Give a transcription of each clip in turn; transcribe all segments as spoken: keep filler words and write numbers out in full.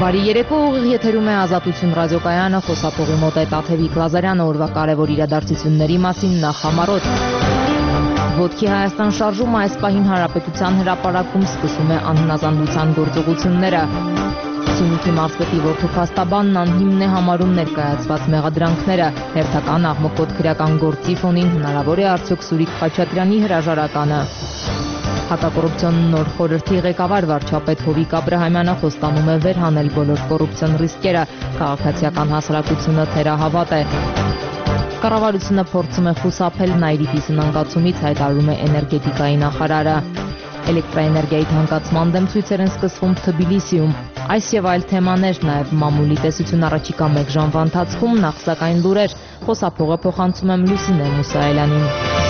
Բարի երեկո, ուղիղ եթերում է Ազատություն ռադիոկայանը, խոսափողի մոտ է Տաթևիկ Լազարյանը, օրվա կարևոր իրադարձությունների մասին նախ համառոտ։ Ոտքի Հայաստան շարժումը այս պահին Հանրապետության հրապարակում սկսում է անհնազանդության գործողությունները։ Սյունիքի մարզպետի որդու փաստաբանն անհիմն է համարում ներկայացված մեղադրանքները։ Հերթական աղմկոտ քրեական գործի ֆոնին հնարավոր է արդյոք Սուրիկ Խաչատրյանի հրաժարականը։ Հակակոռուպցիոն նոր խորհրդի ղեկավար վարչապետ Հովիկ Աբրահամյանը խոստանում է վերհանել բոլոր կոռուպցիոն ռիսկերը, քաղաքացիական հասարակությունը թերահավատ է։ Կառավարությունը փորձում է խուսափել Նայիրիփի սնանկացումից, հայտարարում է էներգետիկայի նախարարը։ Էլեկտրաէներգիայի թանկացման դեմ ցույցեր են սկսվում Թբիլիսիում։ Այս եւ այլ թեմաներ, նաեւ մամուլի տեսություն առաջիկա մեկ ժամվա ընթացքում, նախ սակայն լուրեր, խոսափողը փոխանցում եմ Լուսինե Մուսայելյանին։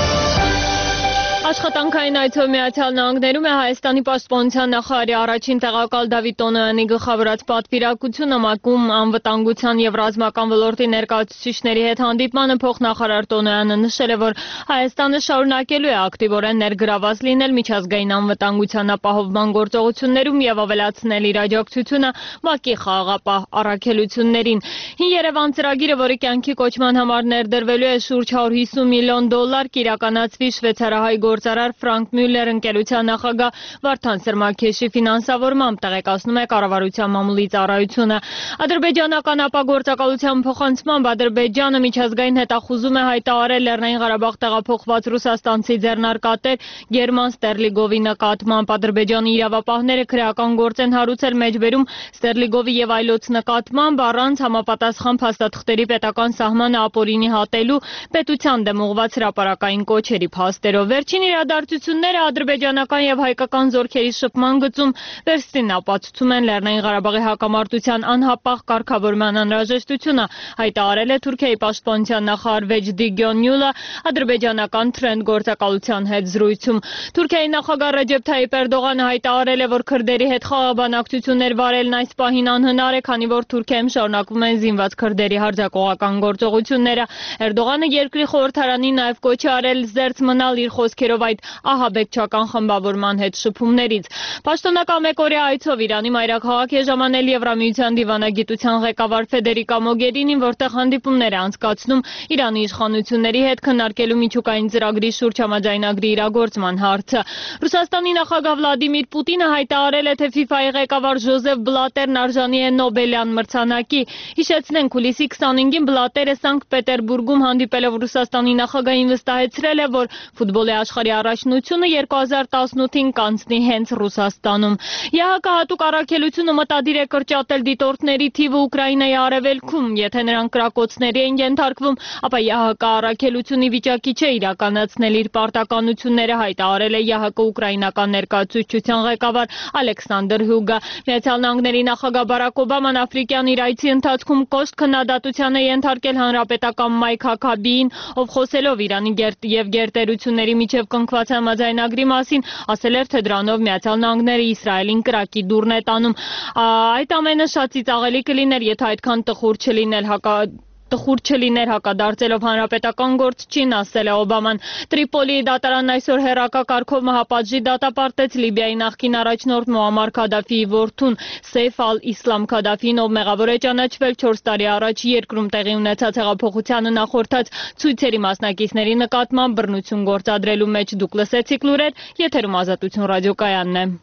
Աշխատանքային այցով Միացյալ Նահանգներում է Հայաստանի պաշտպանության նախարարի առաջին տեղակալ Դավիթ Տոնոյանի գլխավորած պատվիրակությունը ՄԱԿ-ում անվտանգության եւ ռազմական ոլորտի ներկայացուցիչների հետ հանդիպմանը փոխնախարար Տոնոյանը նշել է, որ Հայաստանը շարունակելու է ակտիվորեն ներգրաված լինել միջազգային անվտանգության ապահովման գործողություններում եւ ավելացնել իր աջակցությունը ՄԱԿ-ի խաղաղապահ առաքելություններին։ Հին Երևան ծրագիրը, որի կյանքի կոչման համար ներդրվելու է շուրջ հարյուր հիսուն միլիոն դոլար, կիրականացվի շվեյցարահայ գործարար Ֆրանկ Մյուլլեր ընկերության նախագահ Վարդան Սրմաքեշի ֆինանսավորմամբ, տեղեկացնում է կառավարության մամուլի ծառայությունը։ Ադրբեջանական ապագործակալության փոխանցմամբ Ադրբեջանը միջազգային հետախուզում է հայտարարել Լեռնային Ղարաբաղ տեղափոխված ռուսաստանցի ձեռնարկատեր Գերման Ստերլիգովի նկատմամբ։ Ադրբեջանի իրավապահները քրեական գործ են հարուցել մեջբերում Ստերլիգովի եւ այլոց նկատմամբ առանց համապատասխան փաստաթղթերի պետական սահմանը ապօրինի հատելու պետության դեմ ուղղված հրապարակային կոչերի փաստերով։ Վերջին իրադարձությունները ադրբեջանական եւ հայկական զորքերի շփման գծում վերստին ապացուցում են Լեռնային Ղարաբաղի հակամարտության անհապաղ կարգավորման անհրաժեշտությունը, հայտարարել է Թուրքիայի պաշտպանության նախարար Վեջդի Գյոնյուլը ադրբեջանական Թրենդ գործակալության հետ զրույցում։ Թուրքիայի նախագահ Ռեջեփ Թայիփ Էրդողանը հայտարարել է, որ քրդերի հետ խաղաղ բանակցություններ վարելն այս պահին անհնար է, քանի որ Թուրքիայում շարունակվում են զինված քրդերի հարձակողական գործողությունները։ Էրդողանը երկրի խորհրդարանին նաև կոչ է արել զերծ մնալ իր խոսքերով այդ ահաբեկչական խմբավորման հետ շփումներից։ Պաշտոնական մեկօրյա այցով Իրանի մայրաքաղաք է ժամանել Եվրամիության դիվանագիտության ղեկավար Ֆեդերիկա Մոգերինին, որտեղ հանդիպումներ է անցկացնում Իրանի իշխանությունների հետ քննարկելու միջուկային ծրագրի շուրջ համաձայնագրի իրագործման հարցը։ Ռուսաստանի նախագահ Վլադիմիր Պուտինը հայտարարել է, թե ՖԻՖԱ-ի ղեկավար Ժոզեֆ Բլատերն արժանի է Նոբելյան մրցանակի։ Հիշեցնենք, հուլիսի քսանհինգին Բլատերը Սանկտ Պետերբուրգում հանդիպելով Ռուսաստանի նախագահին վստահեցրել է, որ ֆուտբոլի աշխարհի առաջնությունը երկու հազար տասնութին կանցնի հենց Ռուսաստանում։ ԵԱՀԿ հատուկ առաքելությունը մտադիր է կրճատել դիտորդների թիվը Ուկրաինայի արևելքում։ Եթե նրանք կրակոցների են ենթարկվում, ապա ԵԱՀԿ առաքելությունը վիճակի չէ իրականացնել իր պարտականությունները, հայտարարել է ԵԱՀԿ ուկրաինական ներկայացուցչության ղեկավար Ալեքսանդր Հյուգա։ Միացյալ Նահանգների նախագահ Բարակ Օբաման աֆրիկյան իր այցի ընթացքում կոշտ քննադատության է ենթարկել հանրապետական Մայք Հաքաբիին, ով խոսելով Իրանի եւ գերտերությունների միջև կնքված համաձայնագրի մասին, ասել էր, թե դրանով Միացյալ Նահանգները Իսրայելին կրակի դուռն է տանում։ Այդ ամենը շատ ծիծաղելի կլիներ, եթե այդքան տխուր չլիներ հակա Տխուր չլիներ հակադարձելով հանրապետական գործչին, ասել է Օբաման։ Տրիպոլիի դատարանն այսօր հերակակարգով մահապատժի դատապարտեց Լիբիայի նախկին առաջնորդ Մուամմար Քադաֆիի որդուն Սեյֆ ալ-Իսլամ Քադաֆին, ով մեղավոր է ճանաչվել չորս տարի առաջ երկրում տեղի ունեցած հեղափոխությանը նախորդած ցույցերի մասնակիցների նկատմամբ բռնություն գործադրելու մեջ։ Դուք լսեցիք լուրեր, եթերում Ազատություն ռադիոկայանն է։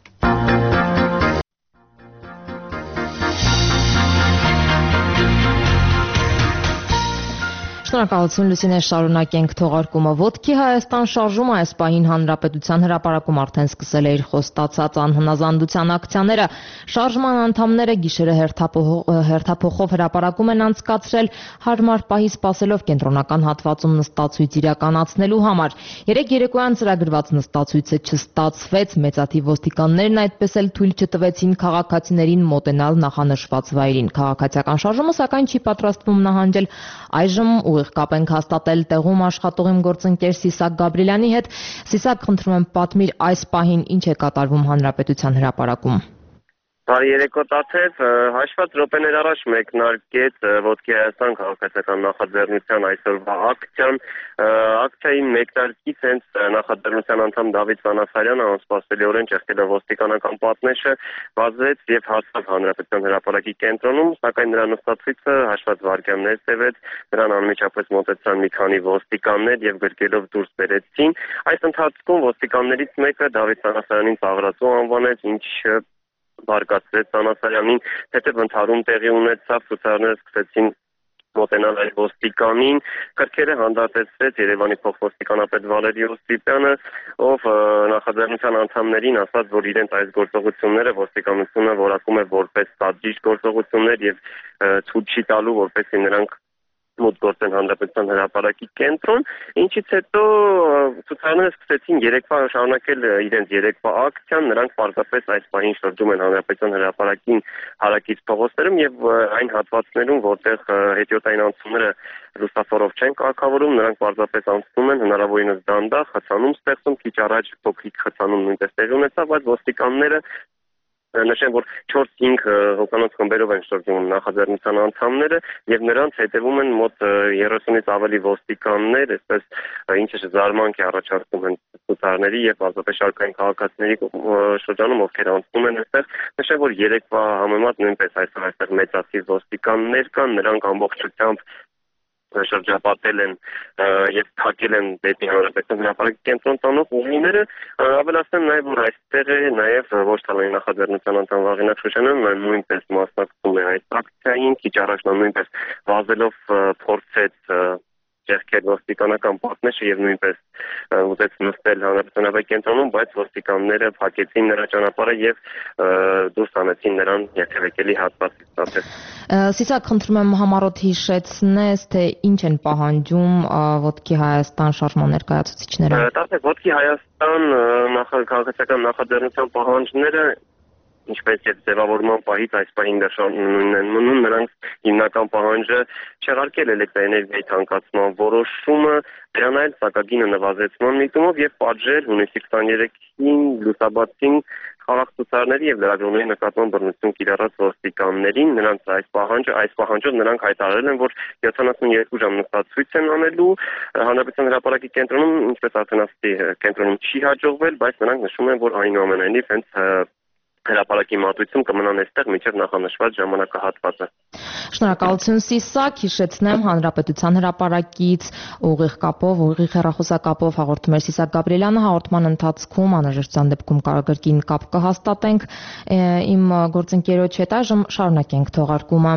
Շնորհակալություն Լուսինե, շարունակենք թողարկումը։ Ոտքի Հայաստան շարժումը այս պահին Հանրապետության հրապարակում արդեն սկսել է իր խոստացած անհնազանդության ակցիաները։ Շարժման անդամները գիշերը հերթափոխով հրապարակում են անցկացրել հարմար պահի սպասելով կենտրոնական հատվածում նստացույց իրականացնելու համար։ Երեկ երեկոյան ծրագրված նստացույցը չստացվեց, մեծաթիվ ոստիկաններն այդպես էլ թույլ չտվեցին քաղաքացիներին մոտենալ նախանշված վայրին։ Քաղաքացիական շարժումը սակայն չի պատրաստվում նահանջել։ Այժմ ուղիղ կապ ենք հաստատել տեղում աշխատող իմ գործընկեր Սիսակ Գաբրիելյանի հետ։ Սիսակ, խնդրում եմ պատմիր այս պահին ինչ է կատարվում Հանրապետության հրապարակում։ Բարի երեկո Տաթև, հաշված րոպեներ առաջ մեկնարկեց Ոտքի Հայաստան քաղաքացիական նախաձեռնության այսօրվա ակցիան, ակցիայի մեկնարկից հենց նախաձեռնության անդամ Դավիթ Վանասարյանը անսպասելիորեն ճեղքելով ոստիկանական պատնեշը վազեց եւ հասավ Հանրապետության հրապարակի կենտրոնում, սակայն նրա նստածույցը հաշված վայրկյաններ տևեց, նրան անմիջապես մոտեցան մի քանի ոստիկաններ եւ գրկելով դուրս բերեցին։ Այս ընթացքում ոստիկաններից մեկը Դավիթ Վանասարյանին ծաղրածու անվանեց, ինչ բարգացրեց Վանասարյանին, հետև ընդհարում տեղի ունեցավ, ցուցարարները սկսեցին մոտենալ այլ ոստիկանին, կրքերը հանդարտեցրեց Երևանի փոխոստիկանապետ Վալերի Օսիպյանը, ով նախաձեռնության անդամներին ասաց, որ իրենց այս գործողությունները ոստիկանությունը որակում է որպես սադրիչ գործողություններ եւ ցույց չի տալու, որպեսզի նրանք մոտ գործեն Հանրապետության հրապարակի կենտրոն, ինչից հետո ցուցարարները սկսեցին երեկվա շարունակել իրենց երեկվա ակցիան, նրանք պարզապես այս պահին շրջում են Հանրապետության հրապարակին հարակից փողոցներում եւ այն հատվածներում, որտեղ հետիոտային անցումները լուսավորով չեն կարգավորում, նրանք պարզապես անցնում են հնարավորինս դանդաղ, խցանում ստեղծում, քիչ առաջ փոքրիկ խցանում նույնպես տեղի ունեցավ, բայց ոստիկանները նշեմ, որ չորս-հինգ հոգանոց խմբերով են շրջում նախաձեռնության անդամները եւ նրանց հետևում են մոտ երեսունից ավելի ոստիկաններ, այսպես ինչը զարմանք է առաջարկում են ցուցարարների եւ ազգային շարքային քաղաքացիների շրջանում, ովքեր անցնում են այստեղ։ Նշեմ, որ երեկվա համեմատ նույնպես այսօր այստեղ մեծացի ոստիկաններ կան, նրանք ամբողջությամբ շրջապատել են եւ թակել են դեպի Հանրապետության հրապարակի կենտրոն տանող ուղիները, ավելացնեմ նաեւ, որ այստեղ է նաեւ ոչ թալանի նախաձեռնության անդամ Վաղինակ Շուշանյանը նույնպես մասնակցում է այս ակցիային, քիչ առաջ նա նույնպես վազելով փորձեց ճեղքել ոստիկանական պատնեշը եւ նույնպես ուզեց նստել Հանրապետության հրապարակի կենտրոնում, բայց ոստիկանները փակեցին նրա ճանապարհը եւ դուրս հանեցին նրան երթևեկելի հատվածից։ Սիսակ, խնդրում եմ համառոտ հիշեցնես, թե ինչ են պահանջում Ոտքի Հայաստան շարժման ներկայացուցիչները։ Տասը Ոտքի Հայաստան քաղաքացիական նախաձեռնության պահանջները ինչպես եւ ձևավորման պահից այս պահին նույնն են մնում, նրանց հիմնական պահանջը չեղարկել էլեկտրաէներգիայի թանկացման որոշումը, դրան այլ սակագինը նվազեցման միտումով եւ պատժել հունիսի քսաներեքին լուսաբացին խաղաղցուցարարների եւ լրագրողների նկատմամբ բռնություն կիրառած ոստիկաններին, նրանց այս պահանջը, այս պահանջով նրանք հայտարարել են, որ յոթանասունյոթ ժամ նստածույց են անելու Հանրապետության հրապարակի կենտրոնում, ինչպես արդեն ասացի, կենտրոնում չի հաջողվել, բայց նրանք նշում են, որ այնուամենայնիվ հենց հրապարակի մատույցում կմնան այստեղ մինչև նախանշված ժամանակահատվածը։ Շնորհակալություն Սիսակ, հիշեցնեմ Հանրապետության հրապարակից ուղիղ կապով, ուղիղ հեռախոսակապով հաղորդում էր Սիսակ Գաբրիելյանը, հաղորդման ընթացքում անհրաժեշտության դեպքում կարագրկին կապ կհաստատենք իմ գործընկերոջ հետ, այժմ շարունակենք թողարկումը։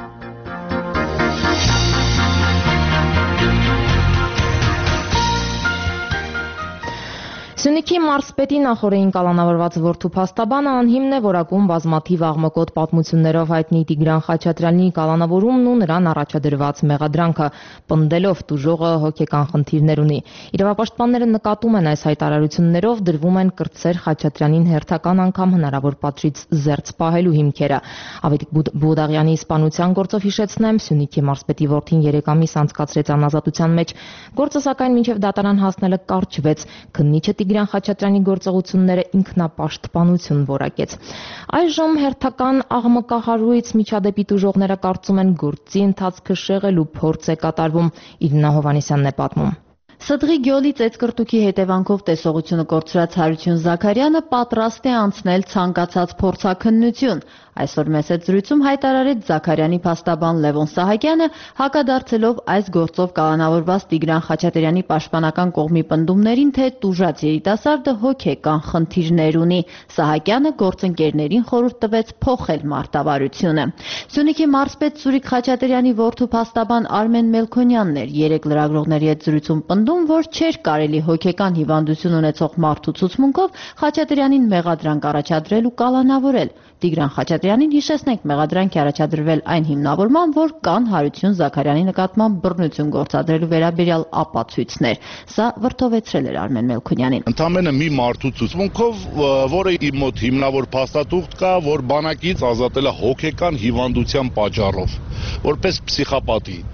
Սյունիքի մարզպետի նախօրեին կալանավորված որդու փաստաբանը անհիմն է, որակում բազմաթիվ աղմկոտ պատմություններով հայտնի Տիգրան Խաչատրյանի կալանավորումն ու նրան առաջադրված մեղադրանքը, պնդելով տուժողը հոգեկան խնդիրներ ունի։ Իրավապաշտպանները նկատում են այս հայտարարություններով դրվում են կրտսեր Խաչատրյանին հերթական անգամ հնարավոր պատժից զերծ պահելու հիմքերը։ Ավետիք Բուդաղյանի սպանության գործով հիշեցնեմ, Սյունիքի մարզպետի որդին երեք ամիս անցկացրեց անազատության մեջ, գործը սակայն մինչև դատարան հասնելը կարճվեց, քննիչը Տիգրան Խաչատրյանի գործողությունները ինքնապաշտպանություն որակեց։ Այժմ հերթական աղմկահարույց միջադեպի տուժողները կարծում են գործի ընթացքը շեղելու փորձ է կատարվում։ Իրինա Հովհաննիսյանն է պատմում։ Սդղի գյոլի ծեծկրտուքի հետևանքով տեսողությունը կորցրած Հարություն Զաքարյանը պատրաստ է անցնել ցանկացած փորձաքննություն։ Այսօր մեծ զրույցում հայտարարեց Զաքարյանի փաստաբան Լևոն Սահակյանը, հակադարձելով այս գործով կալանավորված Տիգրան Խաչատրյանի պաշտպանական կողմի պնդումներին, թե տուժած երիտասարդը հոգեկան խնդիրներ ունի։ Սահակյանը գործընկերներին խորհուրդ տվեց փոխել մարտավարությունը։ Սյունիքի մարզպետ Սուրիկ Խաչատրյանի որդու փաստաբան Արմեն Մելքոնյանն էր երեք լրագրողների հետ զրույցում պնդում, որ չէր կարելի հոգեկան հիվանդություն ունեցող մարդու ցուցմունքով Խաչատրյանին մեղադրանք առաջադրել ու կալանավորել։ Տիգրան Խաչատրյանին հիշեցնենք մեղադրանք է առաջադրվել այն հիմնավորման, որ կան Հարություն Զաքարյանի նկատմամբ բռնություն գործադրելու վերաբերյալ ապացույցներ։ Սա վրդովեցրել էր Արմեն Մելքոնյանին։ Ընդամենը մի մարդու ցուցմունքով, որը իմ մոտ հիմնավոր փաստաթուղթ կա, որ բանակից ազատել է հոգեկան հիվանդության պատճառով, որպես պսիխոպաթի։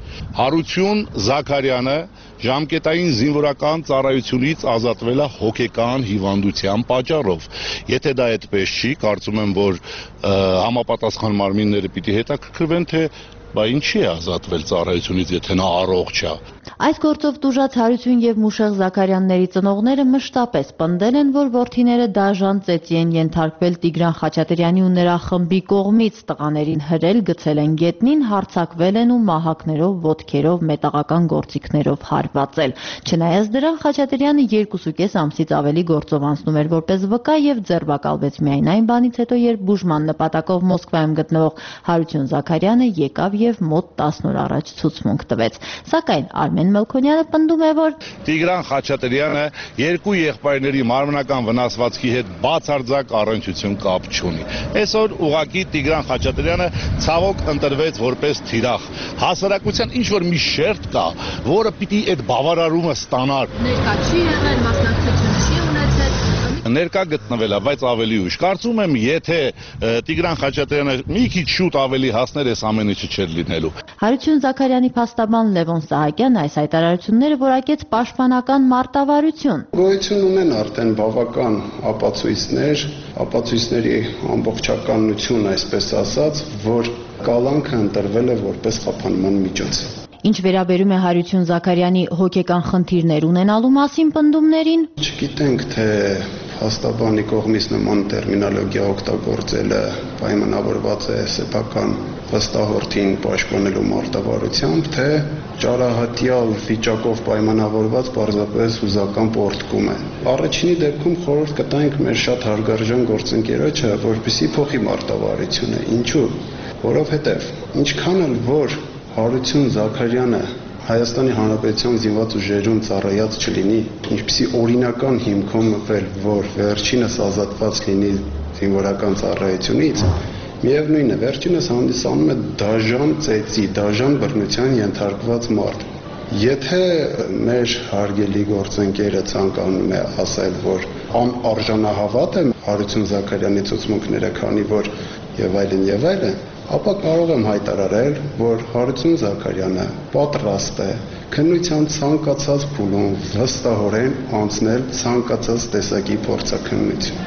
Հարություն Զաքարյանը ժամկետային զինվորական ծառայությունից ազատվել է հոգեկան հիվանդության պատճառով։ Եթե դա այդպես չի, կարծում եմ, որ համապատասխան մարմինները պիտի հետաքրքրվեն, թե բա ինչի է ազատվել ծառայությունից, եթե նա առողջ է։ Այս գործով տուժած Հարություն եւ Մուշեղ Զաքարյանների ծնողները մշտապես պնդել են, որ որդիները դաժան ծեծի են ենթարկվել Տիգրան Խաչատրյանի ու նրա խմբի կողմից, տղաներին հրել, գցել են գետնին, հարձակվել են ու մահակներով, ոտքերով, մետաղական գործիքներով հարվածել։ Չնայած դրան, Խաչատրյանը երկուսուկես ամսից ավելի գործով անցնում էր որպես վկա եւ ձերբակալվեց միայն այն բանից հետո, երբ բուժման նպատակով Մոսկվայում գտնվող Հարություն Զաքարյանը եկավ եւ մոտ տասն օր առաջ ցուցմունք տվեց։ Սակայն Արմեն Մելքոնյանը պնդում է, որ Տիգրան Խաչատրյանը երկու եղբայրների մարմնական վնասվածքի հետ բացարձակ առնչություն կապ չունի։ Այսօր ուղղակի Տիգրան Խաչատրյանը ցավոք ընտրվեց որպես թիրախ։ Հասարակության ինչ որ մի շերտ կա, որը պիտի այդ բավարարումը ստանար։ Ներկա չի եղել, մասնակցություն չի ունեցել։ Ներկա գտնվել է, բայց ավելի ուշ։ Կարծում եմ, եթե Տիգրան Խաչատրյանը մի քիչ շուտ ավելի հասներ, այս ամեն ինչը չէր լինելու։ Հարություն Զաքարյանի փաստաբան Լևոն Սահակյանը այս հայտարարությունները որակեց պաշտպանական մարտավարություն։ Գոյություն ունեն արդեն բավական ապացույցներ, ապացույցների ամբողջականություն, այսպես ասած, որ կալանքը ընտրվել է որպես խափանման միջոց։ Ինչ վերաբերում է Հարություն Զաքարյանի հոգեկան խնդիրներ ունենալու մասին պնդումներին, չգիտենք, թե փաստաբանի կողմից նման տերմինոլոգիա օգտագործելը պայմանավորված է սեփական վստահորդին պաշտպանելու մարտավարությամբ, թե ճարահատյալ վիճակով պայմանավորված պարզապես հուզական պոռթկում է։ Առաջինի դեպքում խորհուրդ կտանք մեր շատ հարգարժան գործընկերոջը, որպեսզի փոխի մարտավարությունը։ Ինչու՞։ Որովհետև ինչքան էլ որ Հարություն Զաքարյանը Հայաստանի Հանրապետության զինված ուժերում ծառայած չլինի, ինչպիսի օրինական հիմքով մտել, որ վերջինս ազատված լինի զինվորական ծառայությունից, միևնույն է, վերջինս հանդիսանում է դաժան ծեծի, դաժան բռնության ենթարկված մարդ։ Եթե մեր հարգելի գործընկերը ցանկանում է ասել, որ անարժանահավատ է Հարություն Զաքարյանի ցուցմունքները, քանի որ եւ այլն եւ այլն, ապա կարող եմ հայտարարել, որ Հարություն Զաքարյանը պատրաստ է քննության ցանկացած փուլում վստահորեն անցնել ցանկացած տեսակի փորձաքննություն։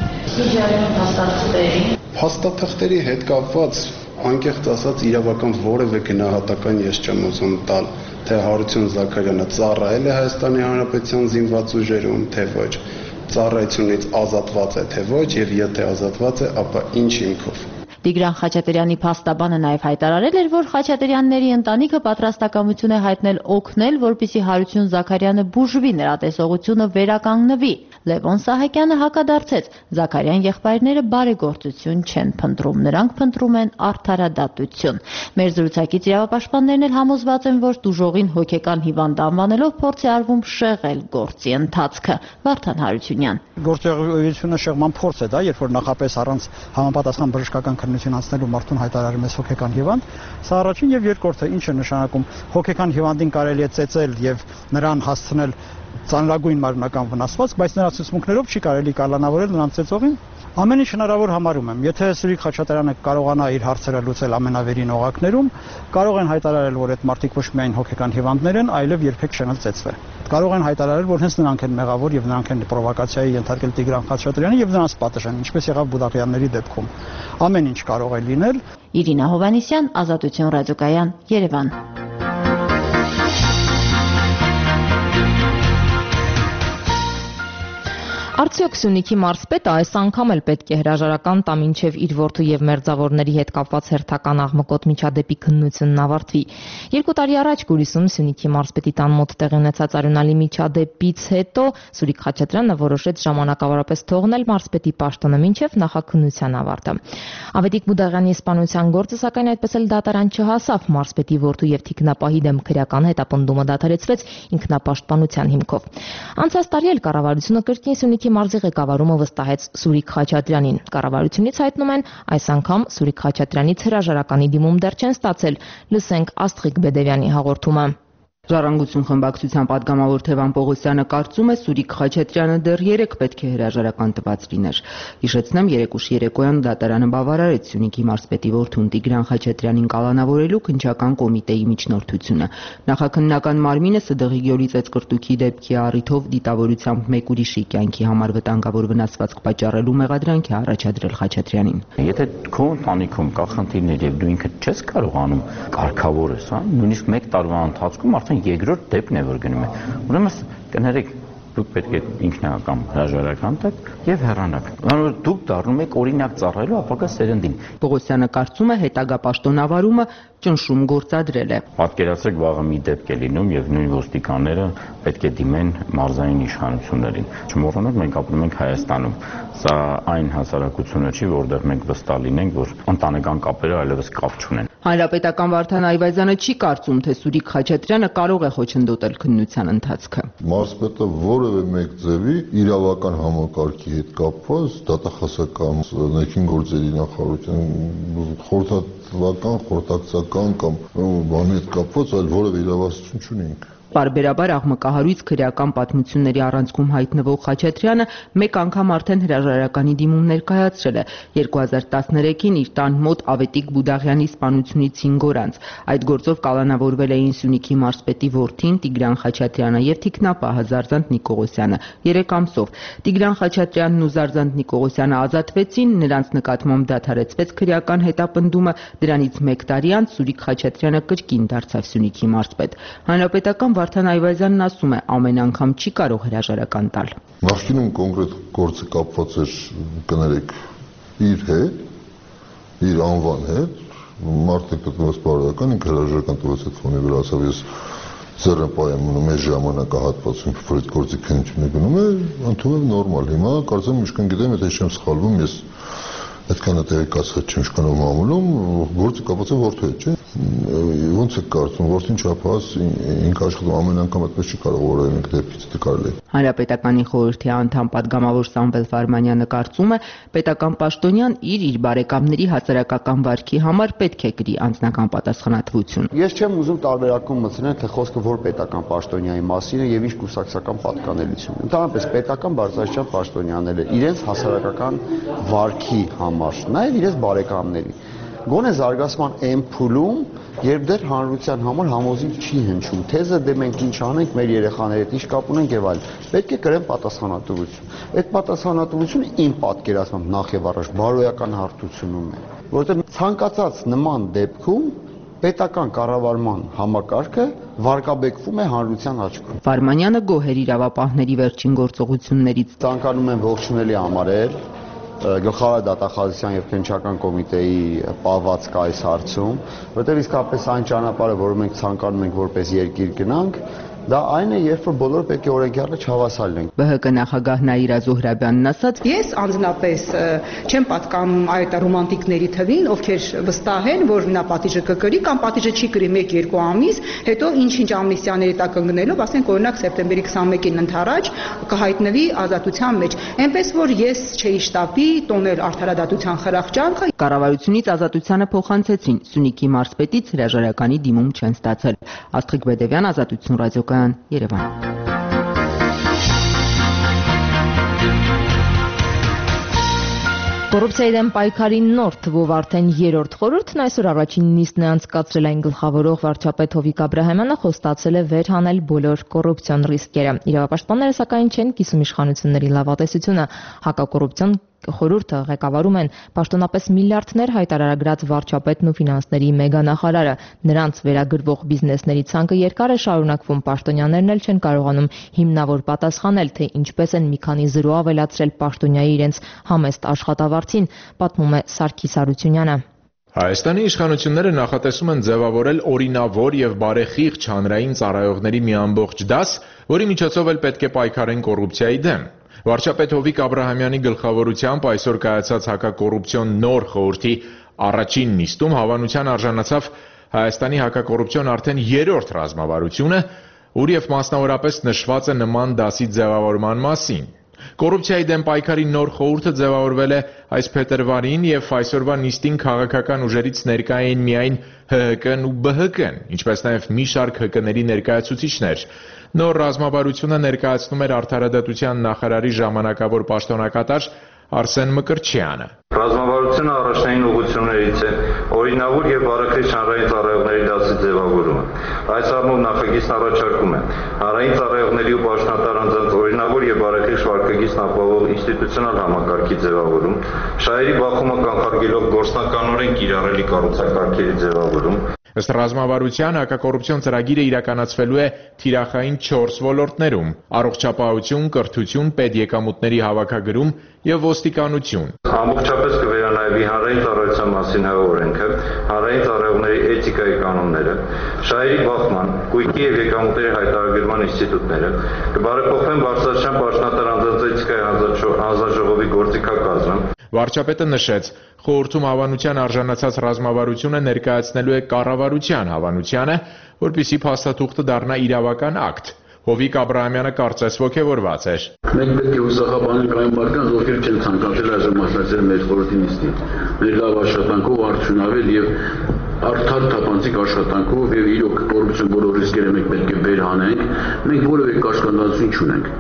Փաստաթղթերի հետ կապված անկեղծ ասած իրավական որևէ գնահատական ես չեմ ուզում տալ, թե Հարություն Զաքարյանը ծառայել է Հայաստանի Հանրապետության զինված ուժերում, թե ոչ, ծառայությունից ազատված է, թե ոչ, եւ եթե ազատված է, ապա ինչ հիմքով։ Տիգրան Խաչատրյանի փաստաբանը նաև հայտարարել էր, որ Խաչատրյանների ընտանիքը պատրաստակամություն է հայտնել օգնել, որպեսզի Հարություն Զաքարյանը բուժվի, նրա տեսողությունը վերականգնվի։ Լևոն Սահակյանը հակադարձեց. Զաքարյան եղբայրները բարեգործություն չեն փնտրում, նրանք փնտրում են արդարադատություն։ Մեր զրուցակից իրավապաշտպաններն էլ համոզված են, որ տուժողին հոգեկան հիվանդ անվանելով փորձ է արվում շեղել գործի ընթացքը։ Վարդան Հարությունյան։ Գործողությունը շեղման փորձ է դա, երբ որ նախապես առանց համապատասխան բժշկական քննություն անցնելու մարդուն հայտարարում ես հոգեկան հիվանդ, սա առաջին եւ երկրորդը ինչ է նշանակում, հոգեկան հիվանդին կարելի է ծեծել եւ նրան հասցնել ծանրագույն մարմնական վնասվածք, բայց նրա ցուցմունքներով չի կարելի կալանավորել նրան ծեծողին։ Ամեն ինչ հնարավոր համարում եմ։ Եթե Սուրիկ Խաչատրյանը կարողանա իր հարցերը լուծել ամենավերին օղակներում, կարող են հայտարարել, որ այդ մարդիկ ոչ միայն հոգեկան հիվանդներ են, այլև երբեք չեն ծեծվել։ Կարող են հայտարարել, որ հենց նրանք են մեղավոր եւ նրանք են պրովոկացիայի ենթարկել Տիգրան Խաչատրյանին եւ նրանց պատժեն, ինչպես եղավ Բուդաղյանների դեպքում։ Ամեն ինչ կարող է լինել։ Իրինա Հովհաննիսյան, Ազատություն ռադիոկայան, Երևան։ Արդյոք Սյունիքի մարզպետը այս անգամ էլ պետք է հրաժարական տա մինչև իր որդու եւ մերձավորների հետ կապված հերթական աղմկոտ միջադեպի քննությունն ավարտվի։ Երկու տարի առաջ Գորիսում Սյունիքի մարզպետի տան մոտ տեղի ունեցած արյունալի միջադեպից հետո Սուրիկ Խաչատրյանը որոշեց ժամանակավորապես թողնել մարզպետի պաշտոնը մինչև նախաքննության ավարտը։ Ավետիք Բուդաղյանի սպանության գործը սակայն այդպես էլ դատարան չհասավ, մարզպետի որդու եւ թիկնապահի դեմ քրեական հետապնդումը դադարեցվեց ինքնապաշտպանության հիմքով։ Անցած տարի էլ կառավարությունը կրկին Սյունիքի մարզի ղեկավարումը վստահեց Սուրիկ Խաչատրյանին։ Կառավարությունից հայտնում են, այս անգամ Սուրիկ Խաչատրյանից հրաժարականի դիմում դեռ չեն ստացել։ Լսենք Աստղիկ Բեդևյանի հաղորդումը։ Ժառանգություն խմբակցության պատգամավոր Թևան Պողոսյանը կարծում է Սուրիկ Խաչատրյանը դեռ երեկ պետք է հրաժարական տված լիներ։ Հիշեցնեմ, երեկ ուշ երեկոյան դատարանը բավարարեց Սյունիքի մարզպետի որդուն Տիգրան Խաչատրյանին կալանավորելու քննչական կոմիտեի միջնորդությունը։ Նախաքննական մարմինը ՍԴՂ-ի Գյոլի ծեծկրտուքի դեպքի առիթով դիտավորությամբ մեկ ուրիշի կյանքի համար վտանգավոր վնասվածք պատճառելու մեղադրանք է առաջադրել Խաչատրյանին։ Եթե քո ընտանիքում կա խնդիրներ եւ դու ինքդ չես կարողանում կարգավորես, հա, նույնիսկ մեկ տարվա ընթացքում արդեն երկրորդ դեպքն է որ գնում է։ Ուրեմն կներեք, դուք պետք է ինքնական հրաժարական տաք եւ հեռանաք։ Որովհետեւ դուք դառնում եք օրինակ ծառայելու ապագա սերնդին։ Պողոսյանը կարծում է հետագա պաշտոնավարումը ճնշում գործադրել է։ Պատկերացրեք, վաղը մի դեպք է լինում եւ նույն ոստիկանները պետք է դիմեն մարզային իշխանություններին։ Չմոռանանք, մենք ապրում ենք Հայաստանում։ Սա այն հասարակությունը չի, որտեղ մենք վստահ լինենք, որ ընտանեկան կապերը այլևս կապ չունեն։ Հանրապետական Վարդան Այվազյանը չի կարծում, թե Սուրիկ Խաչատրյանը կարող է խոչընդոտել քննության ընթացքը։ Մարզպետը որևէ մեկ ձևի իրավական համակարգի հետ կապված դատախազական ներքին գործերի նախարարության խորհրդատվական, խորհրդակցական կամ բանի հետ կապված այլ որևէ իրավասություն չունենք։ Պարբերաբար աղմկահարույց քրեական պատմությունների առանցքում հայտնվող Խաչատրյանը մեկ անգամ արդեն հրաժարականի դիմում ներկայացրել է երկու հազար տասներեքին իր տան մոտ Ավետիք Բուդաղյանի սպանությունից հինգ օր անց։ Այդ գործով կալանավորվել էին Սյունիքի մարզպետի որդին Տիգրան Խաչատրյանը եւ թիկնապահը Զարզանտ Նիկողոսյանը երեք ամսով։ Տիգրան Խաչատրյանն ու Զարզանտ Նիկողոսյանը ազատվեցին, նրանց նկատմամբ դադարեցվեց քրեական հետապնդումը, դրանից մեկ տարի անց Սուրիկ Խաչատրյանը կրկին դարձավ Սյունիքի մարզպետ։ Հանրապետական Վարդան Այվազյանն ասում է, ամեն անգամ չի կարող հրաժարական տալ։ Նախկինում կոնկրետ գործը կապված էր, կներեք, իր հետ, իր անվան հետ, մարդը գտնված բարոյական, ինքը հրաժարական տվեց այդ ֆոնի վրա, ասավ ես ձեռնպայեմ մնում է ժամանակահատվածում, որ այդ գործի քննությունը գնում է, ընդունում եմ նորմալ։ Հիմա կարծեմ միշկան գիտեմ, եթե չեմ սխալվում, ես այդքան է տեղեկացած չեմ շկանով մամուլում, գործը կապված է որդու հետ, չէ՞։ Ոնց է կարծում, որդին չափահաս ինքը աշխատում ամեն անգամ այդպես չի կարող որևէ մեկ դեպքից դկարել։ Հանրապետականի խորհրդի անդամ պատգամավոր Սամվել Ֆարմանյանը կարծում է, պետական պաշտոնյան իր իր բարեկամների հասարակական վարքի համար պետք է կրի անձնական պատասխանատվություն։ Ես չեմ ուզում տարբերակում մտցնել, թե խոսքը որ պետական պաշտոնյայի մասին է եւ ինչ կուսակցական պատկանելություն։ Ընդհանրապես պետական բարձրաստիճան պաշտոնյաները իրենց հասարակական վարքի համար, նաեւ իրենց բարեկամների գոնե զարգացման այն փուլում, երբ դեռ հանրության համար համոզիչ չի հնչում, թեզը դե մենք ինչ անենք, մեր երեխաների հետ ինչ կապ ունենք եւ այլն, պետք է կրեն պատասխանատվություն։ Այդ պատասխանատվությունը իմ պատկերացմամբ նախ եւ առաջ բարոյական հարթությունում է, որովհետեւ ցանկացած նման դեպքում պետական կառավարման համակարգը վարկաբեկվում է հանրության աչքում։ Ֆարմանյանը գոհ էր իրավապահների վերջին գործողություններից։ Ցանկանում եմ ողջունելի համարել գլխավոր դատախազության եւ քննչական կոմիտեի պահվածքը այս հարցում, որտեղ իսկապես այն ճանապարհը, որը մենք ցանկանում ենք որպես երկիր գնանք, դա այն է, երբ որ բոլորը պետք է օրենքյալը չհավասար լինենք։ Բ Հ Կ նախագահ Նաիրա Զոհրաբյանն ասաց. Ես անձնապես չեմ պատկանում այդ ռոմանտիկների թվին, ովքեր վստահ են, որ նա պատիժը կկրի կամ պատիժը չի կրի մեկ երկու ամիս, հետո ինչ-ինչ ամնիստիաների տակ ընկնելով, ասենք օրինակ սեպտեմբերի քսանմեկին ընդառաջ կհայտնվի ազատության մեջ։ Այնպես որ ես չէի շտապի տոնել արդարադատության խրախճանքը։ Կառավարությունից ազատությանը փոխանցեցին, Սյունիքի մարզպետից հրաժարականի դիմում չեն ստացել։ Աստղիկ Բեդևյան, Ազատություն ռադիոկայան, Երևան։ Կոռուպցիայի դեմ պայքարի նոր թվով արդեն երրորդ խորհուրդն այսօր առաջին նիստն է անցկացրել, այն գլխավորող վարչապետ Հովիկ Աբրահամյանը խոստացել է վեր հանել բոլոր կոռուպցիոն ռիսկերը։ Իրավապաշտպանները սակայն չեն կիսում իշխանությունների լավատեսությունը, հակակոռուպցիոն խորհուրդը ղեկավարում են պաշտոնապես միլիարդներ հայտարարագրած վարչապետն ու ֆինանսների մեգանախարարը։ Նրանց վերագրվող բիզնեսների ցանկը երկար է շարունակվում, պաշտոնյաներն էլ չեն կարողանում հիմնավոր պատասխանել, թե ինչպես են մի քանի զրո ավելացրել պաշտոնյայի իրենց համեստ աշխատավարձին, պատմում է Սարգիս Արությունյանը։ Հայաստանի իշխանությունները նախատեսում են ձևավորել օրինավոր եւ բարեխիղճ հանրային ծառայողների մի ամբողջ դաս, որի միջոցով էլ պետք է պայքարեն կոռուպցիայի դեմ։ Վարչապետ Հովիկ Աբրահամյանի գլխավորությամբ այսօր կայացած հակակոռուպցիոն նոր խորհրդի առաջին նիստում հավանության արժանացավ Հայաստանի հակակոռուպցիոն արդեն երրորդ ռազմավարությունը, ուր եւ մասնավորապես նշված է նման դասի ձևավորման մասին։ Կոռուպցիայի դեմ պայքարի նոր խորհուրդը ձևավորվել է այս փետրվարին եւ այսօրվա նիստին քաղաքական ուժերից ներկա էին միայն Հ Հ Կն ու Բ Հ Կն, ինչպես նաեւ մի շարք Հ Կների ներկայացուցիչներ։ Նոր ռազմավարությունը ներկայացնում էր Արդարադատության նախարարի ժամանակավոր պաշտոնակատար Արսեն Մկրտչյանը։ Ռազմավարությունը առաջնային ուղղություններից է օրինավոր եւ բարեխիղճ հանրային ծառայողների դասի ձևավորումը։ Այս առումով նախագիծն առաջարկում է հանրային ծառայողների ու պաշտոնատար անձանց օրինավոր եւ բարեխիղճ վարքագիծն ապահովող ինստիտուցիոնալ համակարգի ձևավորում, շահերի բախումը կանխարգելող գործնականորեն կիրառելի կառուցակարգերի ձևավորում։ Ըստ ռազմավարության հակակոռուպցիոն ծրագիրը իրականացվելու է թիրախային չորս ոլորտներում՝ առողջապահություն, կրթություն, պետեկամուտների հավաքագրում եւ ոստիկանություն։ Ամբողջապես կվերանայվի հանրային ծառայության մասին Հ օրենքը, հանրային ծառայողների էթիկայի կանոնները, շահերի բախման, կույքի եւ եկամուտների հայտարարման ինստիտուտները, կբարեփոխվեն բարձրաստիճան պաշտոնատար անձանց էթիկայի հանձնաժողովի գործիքակազմը։ Վարչապետը նշեց, խորհրդում հավանության արժանացած ռազմավարությունը ներկայացնելու է կառավարության հավանությանը, որպեսզի փաստաթուղթը դառնա իրավական ակտ։ Հովիկ Աբրահամյանը կարծես ոգևորված էր։ Մենք պետք է ուսախաբանենք այն մարդկանց, ովքեր չեն ցանկացել այժմ մասնակցել մեր խորհրդի նիստին։ Մեր լավ աշխատանքով, արդյունավետ եւ արդար թափանցիկ աշխատանքով եւ իրոք կոռուպցիոն բոլոր ռիսկերը մենք պետք է վեր հանենք, մենք որևէ կաշկանդացություն չունենք։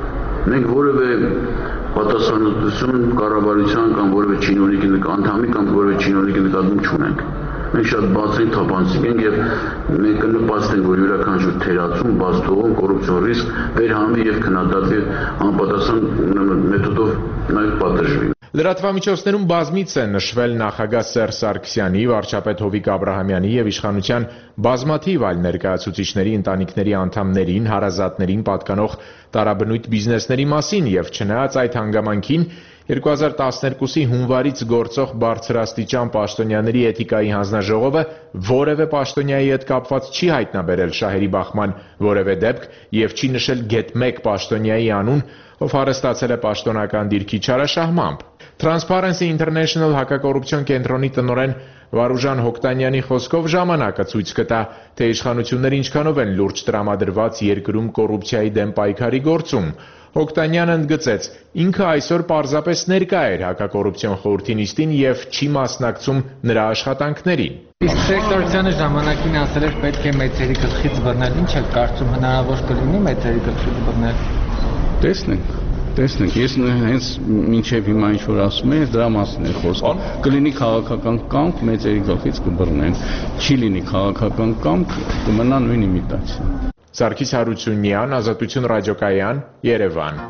Մենք որևէ պատասխանատվություն կառավարության կամ որևէ չինովնիկի անդամի կամ որևէ չինովնիկի նկատմամբ չունենք։ Մենք շատ բացային թափանցիկ ենք եւ մենք կնպաստենք, որ յուրաքանչյուր թերացում, բացթողում, կոռուպցիոն ռիսկ վերհանի եւ քննադատվի անպատասխան մեթոդով նաեւ պատժվի։ Լրատվամիջոցներում բազմիցս է նշվել նախագահ Սերժ Սարգսյանի, վարչապետ Հովիկ Աբրահամյանի եւ իշխանության բազմաթիվ այլ ներկայացուցիչների ընտանիքների անդամներին, հարազատներին պատկանող տարաբնույթ բիզնեսների մասին եւ չնայած այդ հանգամանքին երկու հազար տասներկուսի հունվարից գործող բարձրաստիճան պաշտոնյաների էթիկայի հանձնաժողովը որևէ պաշտոնյայի հետ կապված չի հայտնաբերել շահերի բախման որևէ դեպք եւ չի նշել գեթ մեկ պաշտոնյայի անուն, ով հարստացել է պաշտոնական դիրքի չարաշահմամբ։ Transparency International հակակոռուպցիոն կենտրոնի տնօրեն Վարուժան Հոկտանյանի խոսքով ժամանակը ցույց կտա, թե իշխանությունները ինչքանով են լուրջ տրամադրված երկրում կոռուպցիայի դեմ պայքարի գործում։ Հոկտանյանը ընդգծեց, ինքը այսօր պարզապես ներկա էր հակակոռուպցիոն խորհրդի նիստին եւ չի մասնակցում նրա աշխատանքներին։ Իսկ Սերժ ժամանակին ասել էր պետք է մեծերի գլխից բռնել, ինչ է կարծում հնարավոր կլինի մեծերի գլխից բռնել։ Տեսնենք, տեսնենք, ես հենց մինչև հիմա ինչ որ ասում եմ, դրա մասին է խոսքը։ Կլինի քաղաքական կամք, մեծերի գլխից կբռնեն, չի լինի քաղաքական կամք, կմնա նույն իմիտացիա։ Սարգիս Հարությունյան, Ազատություն ռադիոկայան, Երևան։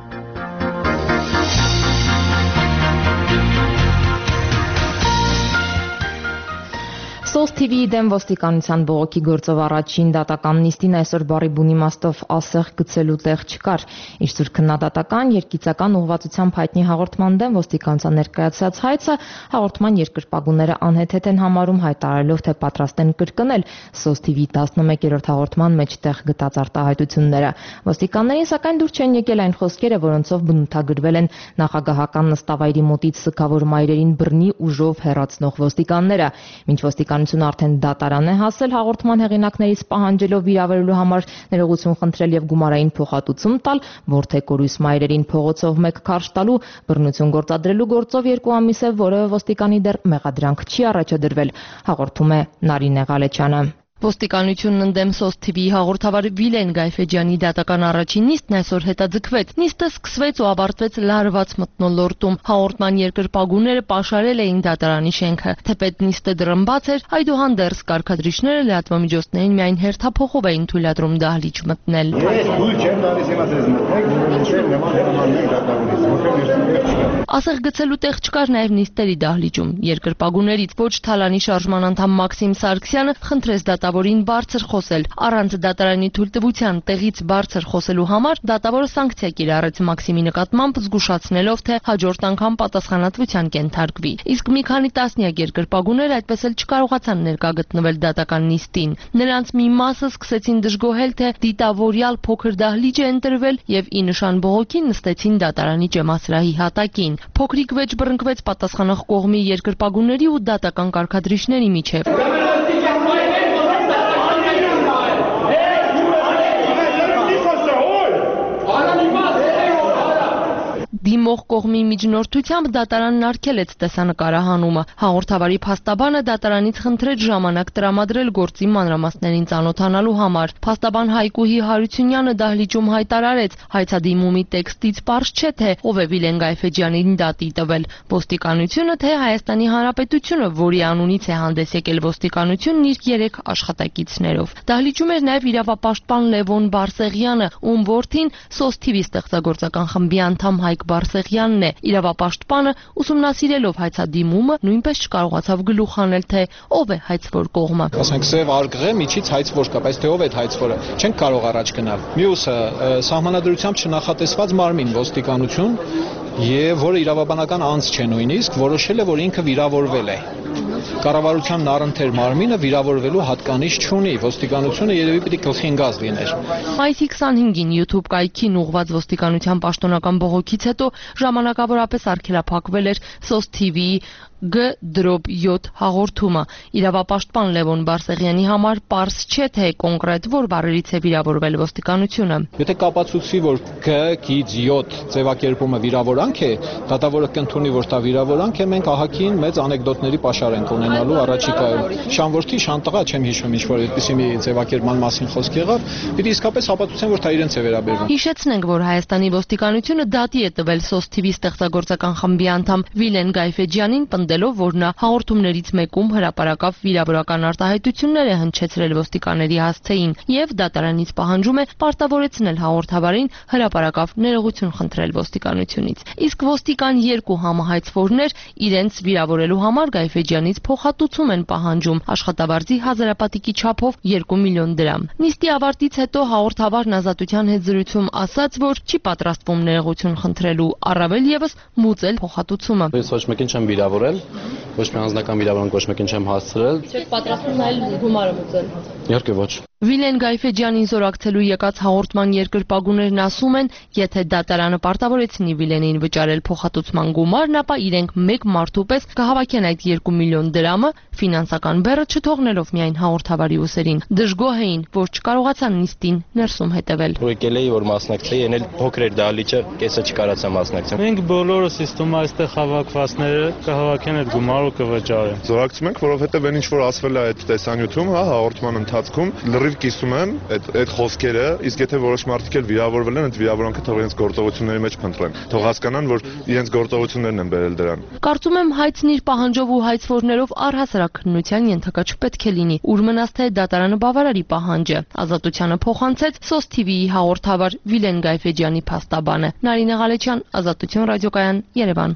Սոս թի վիի դեմ ոստիկանության բողոքի գործով առաջին դատական նիստին այսօր բառի բուն իմաստով ասեղ գցելու տեղ չկար։ Իր սուր քննադատական երկիծական ուղղվածությամբ հայտնի հաղորդման դեմ ոստիկանության ներկայացած հայցը հաղորդման երկրպագուները անհեթեթ են համարում, հայտարարելով, թե պատրաստ են կրկնել Սոս թի վիի տասնմեկերորդ հաղորդման մեջ տեղ գտած արտահայտությունները։ Ոստիկաններին սակայն դուր չեն եկել այն խոսքերը, որոնցով բնութագրվել են նախագահական նստավայրի մոտից սգավոր մայրերին բռնի ուժով հեռացնող ոստիկանները։ Մինչ ոստիկանությունը արդեն դատարան է հասել հաղորդման հեղինակներից պահանջելով վիրավորելու համար ներողություն խնդրել եւ գումարային փոխհատուցում տալ, որթե կորույս մայրերին փողոցով մեկ քարշ տալու, բռնություն գործադրելու գործով երկու ամիս է որևէ ոստիկանի դեռ մեղադրանք չի առաջադրվել, հաղորդում է Նարինե Ղալեչյանը։ Ոստիկանությունն ընդդեմ Սոս թի վիի հաղորդավար Վիլեն Գայֆեջյանի դատական առաջին նիստն այսօր հետաձգվեց։ Նիստը սկսվեց ու ավարտվեց լարված մթնոլորտում։ Հաղորդման երկրպագուները պաշարել էին դատարանի շենքը։ Թեպետ նիստը դռնբաց էր, այդուհանդերձ կարգադրիչները լրատվամիջոցներին միայն հերթափոխով էին թույլատրում դահլիճ մտնել։ Ասեղ գցելու տեղ չկար նաև նիստերի դահլիճում։ Երկրպագուներից ոչ թալանի շարժման անդամ Մաքսիմ Սարգսյանը խնդրեց դատավորին բարձր խոսել։ Առանց դատարանի թույլտվության տեղից բարձր խոսելու համար դատավորը սանկցիա կիրառեց Մաքսիմի նկատմամբ, զգուշացնելով, թե հաջորդ անգամ պատասխանատվության կենթարկվի։ Իսկ մի քանի տասնյակ երկրպագուներ այդպես էլ չկարողացան ներկա գտնվել դատական նիստին։ Նրանց մի մասը սկսեցին դժգոհել, թե դիտավորյալ փոքր դահլիճ է ընտրվել եւ ի նշան բողոքի նստեցին դատարանի ջեմասրահի հատակին։ Փոքրիկ վեճ բռնկվեց պատասխանող կողմի երկրպագուների ու դատական կարգադրիչների միջև։ դիմող կողմի միջնորդությամբ դատարանն արգելեց տեսանկարահանումը։ Հաղորդավարի փաստաբանը դատարանից խնդրեց ժամանակ տրամադրել գործի մանրամասներին ծանոթանալու համար։ Փաստաբան Հայկուհի Հարությունյանը դահլիճում հայտարարեց, հայցադիմումի տեքստից պարզ չէ, թե ով է Վիլեն Գայֆեջյանին դատի տվել՝ ոստիկանությունը, թե Հայաստանի Հանրապետությունը, որի անունից է հանդես եկել ոստիկանությունն իր երեք աշխատակիցներով։ Դահլիճում էր նաև իրավապաշտպան Լևոն Բարսեղյանը, ում որդին սոս թիվի ստեղծագործական խմբի անդամ Հայկ Բարսեղյանն է։ Իրավապաշտպանը ուսումնասիրելով հայցադիմումը նույնպես չկարողացավ գլուխ հանել, թե ով է հայցվոր կողմը։ Ասենք սև արգղը միջից հայցվոր կա, բայց թե ով է հայցվորը, չենք կարող առաջ գնալ։ Մյուսը սահմանադրությամբ չնախատեսված մարմին ոստիկանություն, եւ որը իրավաբանական անձ չէ նույնիսկ, որոշել է, որ ինքը վիրավորվել է։ Կառավարության առընթեր մարմինը վիրավորվելու հատկանիշ չունի, ոստիկանությունը երևի պիտի գլխին գազ լիներ։ Մայիսի քսանհինգին YouTube կայքին ուղղված ոստիկանության պաշտոնական բողոքից հետո ժամանակավորապես արգելափակվել էր սոս թիվի G յոթ հաղորդումը։ Իրավապաշտպան Լևոն Բարսեղյանի համար պարզ չէ, թե կոնկրետ որ բառերից է վիրավորվել ոստիկանությունը։ Եթե կապացուցվի, որ G յոթ ձևակերպումը վիրավորանք է, դատավորը կընդունի, որ դա վիրավորանք է, մենք ահագին մեծ անեկդոտների պաշար ենք ունենալու առաջիկայում։ Շանվորթի շանտղա, չեմ հիշում, ինչ որ այդպիսի մի ձևակերպման մասին խոսք եղավ, պիտի իսկապես ապացուցեն, որ դա իրենց է վերաբերվում։ Հիշեցնենք, որ Հայաստանի ոստիկանությունը դատի է տվել սոս թիվի ստեղծագործական խմբի անդամ Վիլեն Գայֆեջյանին, դելով, որ նա հաղորդումներից մեկում հրապարակավ վիրավորական արտահայտություններ է հնչեցրել ոստիկանների հասցեին եւ դատարանից պահանջում է պարտավորեցնել հաղորդավարին հրապարակավ ներողություն խնդրել ոստիկանությունից։ Իսկ ոստիկան երկու համահայցվորներ իրենց վիրավորելու համար Գայֆեջյանից փոխհատուցում են պահանջում աշխատավարձի հազարապատիկի չափով երկու միլիոն դրամ։ Նիստի ավարտից հետո հաղորդավարն ազատության հետ զրույցում ասաց, որ չի պատրաստվում ներողություն խնդրելու, առավել եւս մուծել փոխհատուցումը։ Ես ոչ մեկին չեմ վիրավորել, ոչ մի անձնական վիրավորանք ոչ մեկին չեմ հասցրել։ Չեք պատրաստվում նայել գումարը մուծել։ Իհարկե ոչ։ Վիլեն Գայֆեջյանին զորակցելու եկած հաղորդման երկրպագուներն ասում են, եթե դատարանը պարտավորեցնի Վիլենին վճարել փոխհատուցման գումարն, ապա իրենք մեկ մարդու պես կհավաքեն այդ երկու միլիոն դրամը, ֆինանսական բեռը չթողնելով միայն հաղորդավարի ուսերին։ Դժգոհ էին, որ չկարողացան նիստին ներսում հետևել։ Եկել էի, որ մասնակցեի, ենել փոքր էր դահլիճը, կեսը չկարացա մասնակցեմ։ Մենք բոլորս իստում այստեղ հավաքվածները կհավաքեն այդ գումարը կվճարեն։ Զորակցում ենք, որովհետև այն ինչ որ ասվել է այդ տեսանյութում, հա, հաղորդման ընթացքում, լրիվ կիսում եմ այդ այդ խոսքերը, իսկ եթե որոշ մարդիկ էլ վիրավորվել են, այդ վիրավորանքը թող իրենց գործողությունների մեջ փնտրեն։ Թող հասկանան, որ իրենց գործողություններն են բերել դրան։ Կարծում եմ հայցն իր պահանջով ու հայցվորներով առհասարակ քննության ենթակա չպետք է լինի, ուր մնաց թե դատարանը բավարարի պահանջը։ Ազատությանը փոխանցեց սոս թիվիի հաղորդավար Վիլեն Գայֆեջյանի փաստաբանը։ Նարինե Ղալեչյան, Ազատություն ռադիոկայան, Երևան։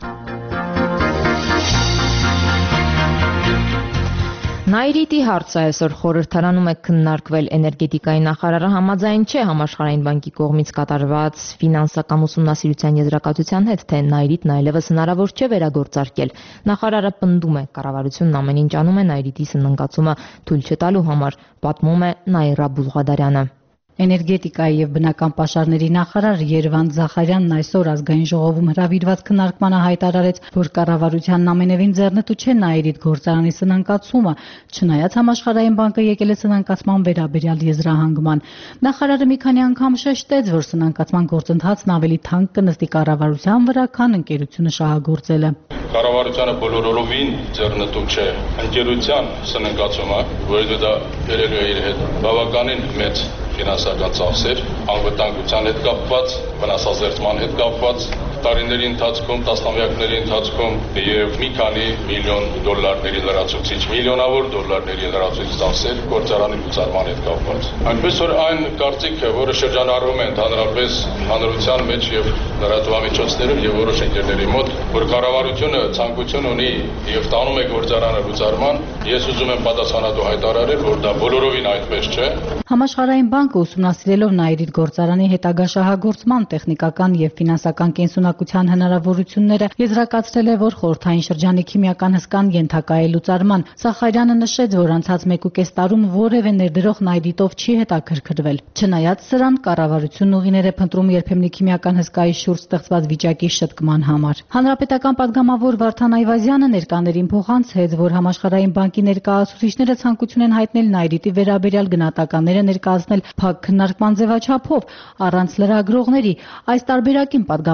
Նայրիտի հարցը այսօր խորհրդարանում է քննարկվել էներգետիկայի նախարարը համաձայն չէ Համաշխարհային բանկի կողմից կատարված ֆինանսական ուսումնասիրության եզրակացության հետ, թե Նայրիտն այլևս հնարավոր չէ վերագործարկել։ Նախարարը պնդում է, կառավարությունն ամեն ինչ անում է Նայրիտի սննկացումը թույլ չտալու համար, պատմում է Նաիրա Բուլղադարյանը։ Էներգետիկայի եւ բնական պաշարների նախարար Երվանդ Զախարյանն այսօր ազգային ժողովում հրավիրված քննարկմանը հայտարարեց, որ կառավարությանն ամենևին ձեռնտու չէ Նայիրիդ գործարանի սնանկացումը, չնայած Համաշխարհային բանկը եկել է սնանկացման վերաբերյալ եզրահանգման։ Նախարարը մի քանի անգամ շեշտեց, որ սնանկացման գործընթացն ավելի թանկ կնստի կառավարության վրա, քան ընկերությունը շահագործելը։ Կառավարությանը բոլորովին ձեռնտու չէ ընկերության սնանկացումը, որը դա բերելու է իր հետ բավականին մեծ ֆինանսական ծախսեր, անվտանգության հետ կապված, վնասազերծման հետ կապված, տարիների ընթացքում, տասնամյակների ընթացքում եւ մի քանի միլիոն դոլարների լրացուցիչ, միլիոնավոր դոլարների լրացուցիչ ծախսեր գործարանի լուծարման հետ կապված։ Այնպես որ այն կարծիքը, որը շրջանառվում է ընդհանրապես հանրության մեջ եւ լրատվամիջոցներում եւ որոշ ընկերների մոտ, որ կառավարությունը ցանկություն ունի եւ տանում է գործարանը լուծարման, ես ուզում եմ պատասխանատու հայտարարել, որ դա բոլորովին այդպես չէ։ Համաշխարհային բանկը ուսումնասիրելով Նայիրիդ գործարանի հետագա շահագործման տեխնիկական եւ ֆինանսական կենսունակության հնարավորությունները եզրակացրել է, որ խորհրդային շրջանի քիմիական հսկան ենթակա է լուծարման։ Սախարյանը նշեց, որ անցած մեկ ու կես տարում որևէ ներդրող Նայիրիդով չի հետաքրքրվել։ Չնայած սրան, կառավարությունն ուղիներ է փնտրում երբեմնի քիմիական հսկայի շուրջ ստեղծված վիճակի շտկման համար։ Հանրապետական պատգամավոր Վարդան Այվազյանը ներկաներին փոխանցեց, որ Համաշխարհային բանկի ներկայացուցիչները ցանկություն են հայտնել Նայիրիդի վերաբերյալ գնահատականները ներկայացնել փակ քննարկման ձևաչափով, առանց լրագրողների։ Այս տարբերակին պատգամավորների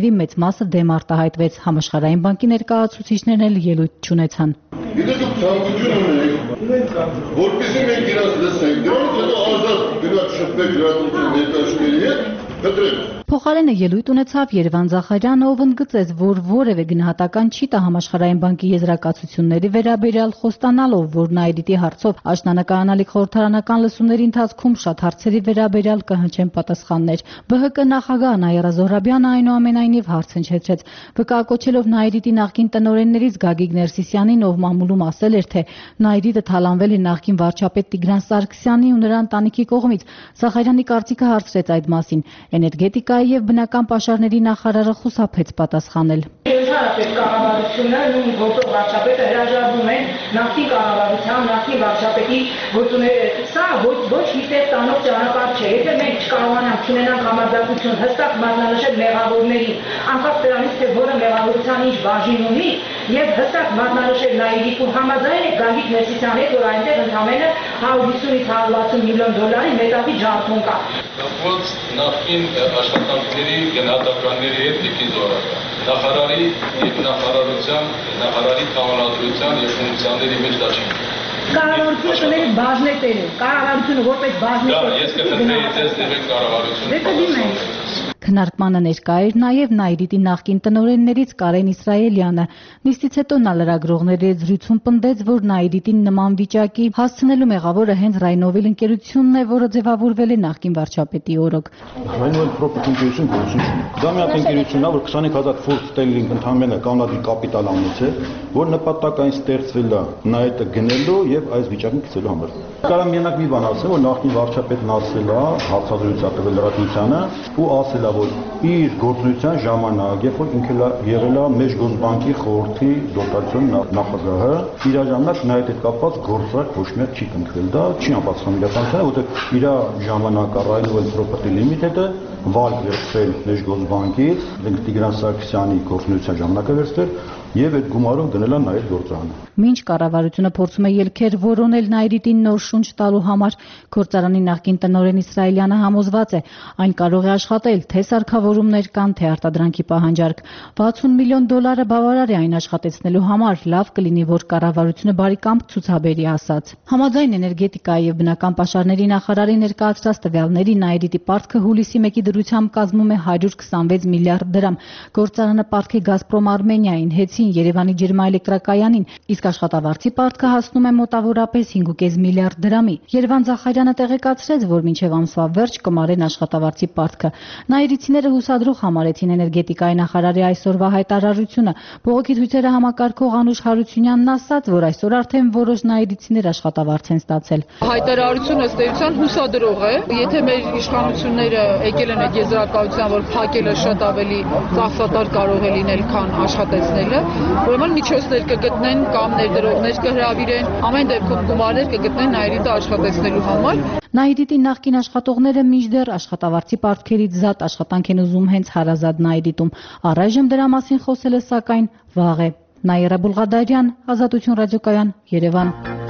գործընկերների մեծ մասը դեմ արտահայտվեց։ Համաշխարհային բանկի ներկայացուցիչներն էլ ելույթ չունեցան։ Գիտեք, դուք ցանկություն ունեք, որպեսզի մենք իրաց լսենք, դրանից հետո ազատ գնաց շփվեք լրատվության ներկայացուցիչների հետ, կտրեք։ Փոխարենը ելույթ ունեցավ Երևան Զախարյանը, ով ընդգծեց, որ որևէ գնահատական չի տա Համաշխարհային բանկի եզրակացությունների վերաբերյալ, խոստանալով, որ Նայիրիտի հարցով աշնանկայանալիք խորհրդարանական լսումների ընթացքում շատ հարցերի վերաբերյալ կհնչեն պատասխաններ։ Բ Հ Կ նախագահ Նաիրա Զոհրաբյանը այնուամենայնիվ հարց հնչեցրեց, վկայակոչելով Նայիրիտի նախկին տնօրեններից Գագիկ Ներսիսյանին, ով մամուլում ասել էր, թե Նայիրիտը թալանվել է նախկին վարչապետ Տիգրան Սարգսյանի ու նրա ընտանիքի կողմից։ Զախարյանի կարծիքը հարցրեց այդ մասին։ Էներգետիկայի եւ բնական պաշարների նախարարը խուսափեց պատասխանել։ Ընդհանրապես կառավարությունը նույն գործող վարչապետը հրաժարվում են նախկին կառավարության, նախկին վարչապետի գործունեությունը։ Սա ոչ ոչ հիշեր տանող ճանապարհ չէ։ Եթե մենք չկարողանանք ունենանք համարձակություն հստակ մատնանշել մեղավորներին, անկախ դրանից թե որը մեղավորության ինչ բաժին ունի, եւ հստակ մատնանշել Նայիրիկու համաձայն է Գագիկ Ներսիսյանի հետ, որ այնտեղ ընդամենը հարյուր հիսունից հարյուր վաթսուն միլիոն դոլարի մետաղի ջարդում կա։ Կապված նախկին աշխատանքների գնահատականների հետ Տիկին Զոհրաբյան, նախարարի եւ նախարարության, նախարարի կանոնադրության եւ ֆունկցիաների մեջ դա չի։ Կառավարությունը բաժնետեր է, կառավարությունը որպես բաժնետեր։ Դա ես կխնդրեի ձեզ դեպի կառավարությունը։ Դե կդիմենք։ Քննարկմանը ներկա էր նաև Նայիրիտի նախկին տնօրեններից Կարեն Իսրայելյանը։ Նիստից հետո նա լրագրողների հետ զրույցում պնդեց, որ Նայիրիտին նման վիճակի հասցնելու մեղավորը հենց Ռայնովիլ ընկերությունն է, որը ձևավորվել է նախկին վարչապետի օրոք։ Ռայնովիլ պրոպերտի ընկերություն գործում չի։ Դա մի հատ ընկերությունն է, որ քսանեք հազար ֆունտ ստերլինգ ընդհանրապես կանադի կապիտալ անեց, որ նպատակային ստեղծվել է Նայիրիտը գնելու եւ այս վիճակին գցելու համար։ Կարամ միանակ մի բան ասեմ, որ նախկին վարչապետն ասել է, հարցազրույց տվել լրատվությանը ու ասել է, որ իր գործունեության ժամանակ, երբ որ ինքը եղել է Մեջգոզբանկի խորհրդի դոտացիոն նախագահը, իր ժամանակ Նայիրի հետ կապված գործարք ոչ մի չի կնքվել։ Դա չի անպատասխանում իրականությանը, որովհետև իր ժամանակ Ռայնովիլ Property Limited-ը վալ վերցրել Մեջգոզբանկից, Տիգրան Սարգսյանի գործունեության ժամանակ է վերցրել եւ այդ գումարով դնել են Նայիր գործարանը։ Մինչ կառավարությունը փորձում է ելքեր որոնել Նայիրիտին նոր շունչ տալու համար, գործարանի նախկին տնօրեն Իսրայելյանը համոզված է, այն կարող է աշխատել, թե սարքավորումներ կան, թե արտադրանքի պահանջարկ։ վաթսուն միլիոն դոլարը բավարար է այն աշխատեցնելու համար, լավ կլինի, որ կառավարությունը բարիկամք ցուցաբերի ասած։ Համաձայն էներգետիկայի եւ բնական պաշարների նախարարի ներկայացրած տվյալների Նայիրիտի պարտքը հուլիսի մեկի դրությամբ կազմում է հարյուր քսանվեց միլիարդ դրամ։ Գործարանը պարտք է Գազպրոմ Արմենիային, Հեցին, Երևանի ջերմաէլեկտրակայանին, իսկ աշխատավարձի պարտքը հասնում է մոտավորապես հինգ ու կես միլիարդ դրամի։ Երևան Զախարյանը տեղեկացրեց, որ մինչև ամսվա վերջ կմարեն աշխատավարձի պարտքը։ Նայիրիցիները հուսադրող համարեցին էներգետիկայի նախարարի այսօրվա հայտարարությունը։ Բողոքի ցույցերը համակարգող Անուշ Հարությունյանն ասաց, որ այսօր արդեն որոշ նայիրիցիներ աշխատավարձ են ստացել։ Հայտարարությունը ըստ էության հուսադրող է։ Եթե մեր իշխանությունները եկել են այդ եզրակացության, որ փակելը շատ ավելի ծախսատար կարող է լինել, քան աշխատեցնելը, ուրեմն միջոցներ կգտնեն կամ ներդրողներ կհրավիրեն, ամեն դեպքում գումարներ կգտնեն Նայիրիտը աշխատեցնելու համար։ Նայիրիտի նախկին աշխատողները մինչդեռ աշխատավարձի պարտքերից զատ աշխատանք են ուզում հենց հարազատ Նայիրիտում։ Առայժմ դրա մասին խոսելը սակայն վաղ է։ Նաիրա Բուլղադարյան, Ազատություն ռադիոկայան, Երևան։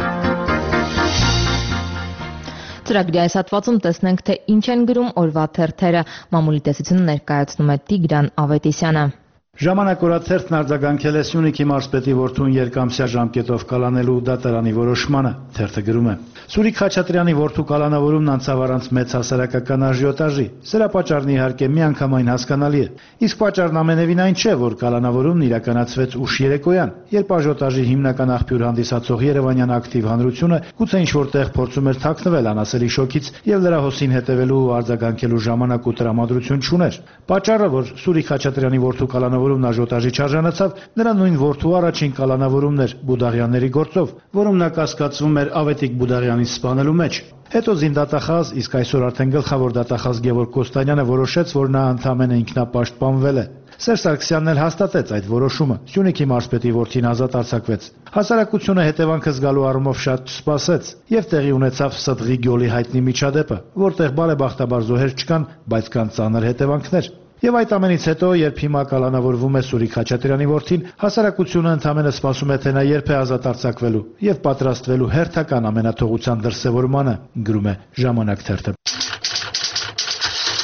Ծրագրի այս հատվածում տեսնենք, թե ինչ են գրում օրվա թերթերը։ Մամուլի տեսությունը ներկայացնում է Տիգրան Ավետիսյանը։ Ժամանակ օրաթերթն արձագանքել է Սյունիքի մարզպետի որդուն երկամսյա ժամկետով կալանելու դատարանի որոշմանը։ Թերթը գրում է. Սուրիկ Խաչատրյանի որդու կալանավորումն անցավ առանց մեծ հասարակական աժիոտաժի։ Սրա պատճառն իհարկե միանգամայն հասկանալի է։ Իսկ պատճառն ամենևին այն չէ, որ կալանավորումն իրականացվեց ուշ երեկոյան, երբ աժիոտաժի հիմնական աղբյուր հանդիսացող երևանյան ակտիվ հանրությունը գուցե ինչ-որ տեղ փորձում էր թաքնվել անասելի շոկից եւ լրահոսին հետևելու ու արձագանքելու ժամանակ ու տրամադրություն չուներ։ Պատճառը, որ Սուրիկ Խաչատրյանի որդու կալանավորումն աժիոտաժի չարժանացավ, նրա նույն որդու առաջին կալանավորումն էր Բուդաղյանների գործով, որում նա կասկածվում էր Ավետիք Բուդաղյանին սպանելու մեջ։ Հետո զինդատախազ, իսկ այսօր արդեն գլխավոր դատախազ Գևորգ Կոստանյանը որոշեց, որ նա ընդամենը ինքնապաշտպանվել է։ Սերժ Սարգսյանն էլ հաստատեց այդ որոշումը։ Սյունիքի մարզպետի որդին ազատ արձակվեց։ Հասարակությունը հետևանքը զգալու առումով շատ չսպասեց եւ տեղի ունեցավ Սդղի գյոլի հայտնի միջադեպը, որտեղ բարեբախտաբար զոհեր չկան, բայց կան ծանր հետևանքներ։ Եվ այդ ամենից հետո, երբ հիմա կալանավորվում է Սուրիկ Խաչատրյանի որդին, հասարակությունը ընդամենը սպասում է, թե նա երբ է ազատ արձակվելու եւ պատրաստվելու հերթական ամենաթողության դրսեւորմանը, գրում է Ժամանակ թերթը։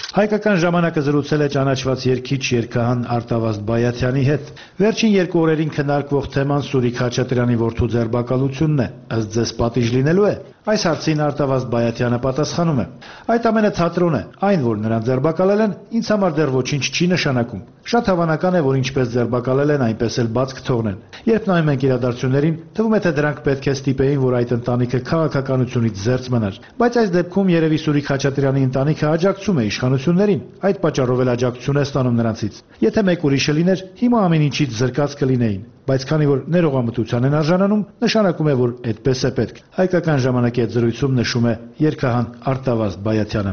Հայկական ժամանակը զրուցել է ճանաչված երգիչ երգահան Արտավազդ Բայաթյանի հետ։ Վերջին երկու օրերին քննարկվող թեման Սուրիկ Խաչատրյանի որդու ձերբակալությունն է։ Ըստ ձեզ պատիժ լինելու է։ Այս հարցին Արտավազդ Բայաթյանը պատասխանում է. Այդ ամենը թատրոն է, այն, որ նրան ձերբակալել են, ինձ համար դեռ ոչինչ չի նշանակում։ Շատ հավանական է, որ ինչպես ձերբակալել են, այնպես էլ բաց կթողնեն։ Երբ նայում ենք իրադարձություններին, թվում է թե դրանք պետք է ստիպեին, որ այդ ընտանիքը քաղաքականությունից զերծ մնար։ Բայց այս դեպքում երևի Սուրիկ Խաչատրյանի ընտանիքը աջակցում է իշխանություններին, այդ պատճառով էլ աջակցություն է ստանում նրանցից։ Եթե մեկ ուրիշը լիներ, հիմա ամեն ինչից զրկած կլինեին։ Բայց քանի որ ներողամտության են արժանանում, նշանակում է, որ այդպես է պետք։ Հայկական ժամանակի այդ զրույցում նշում է երգահան Արտավազդ Բայաթյանը։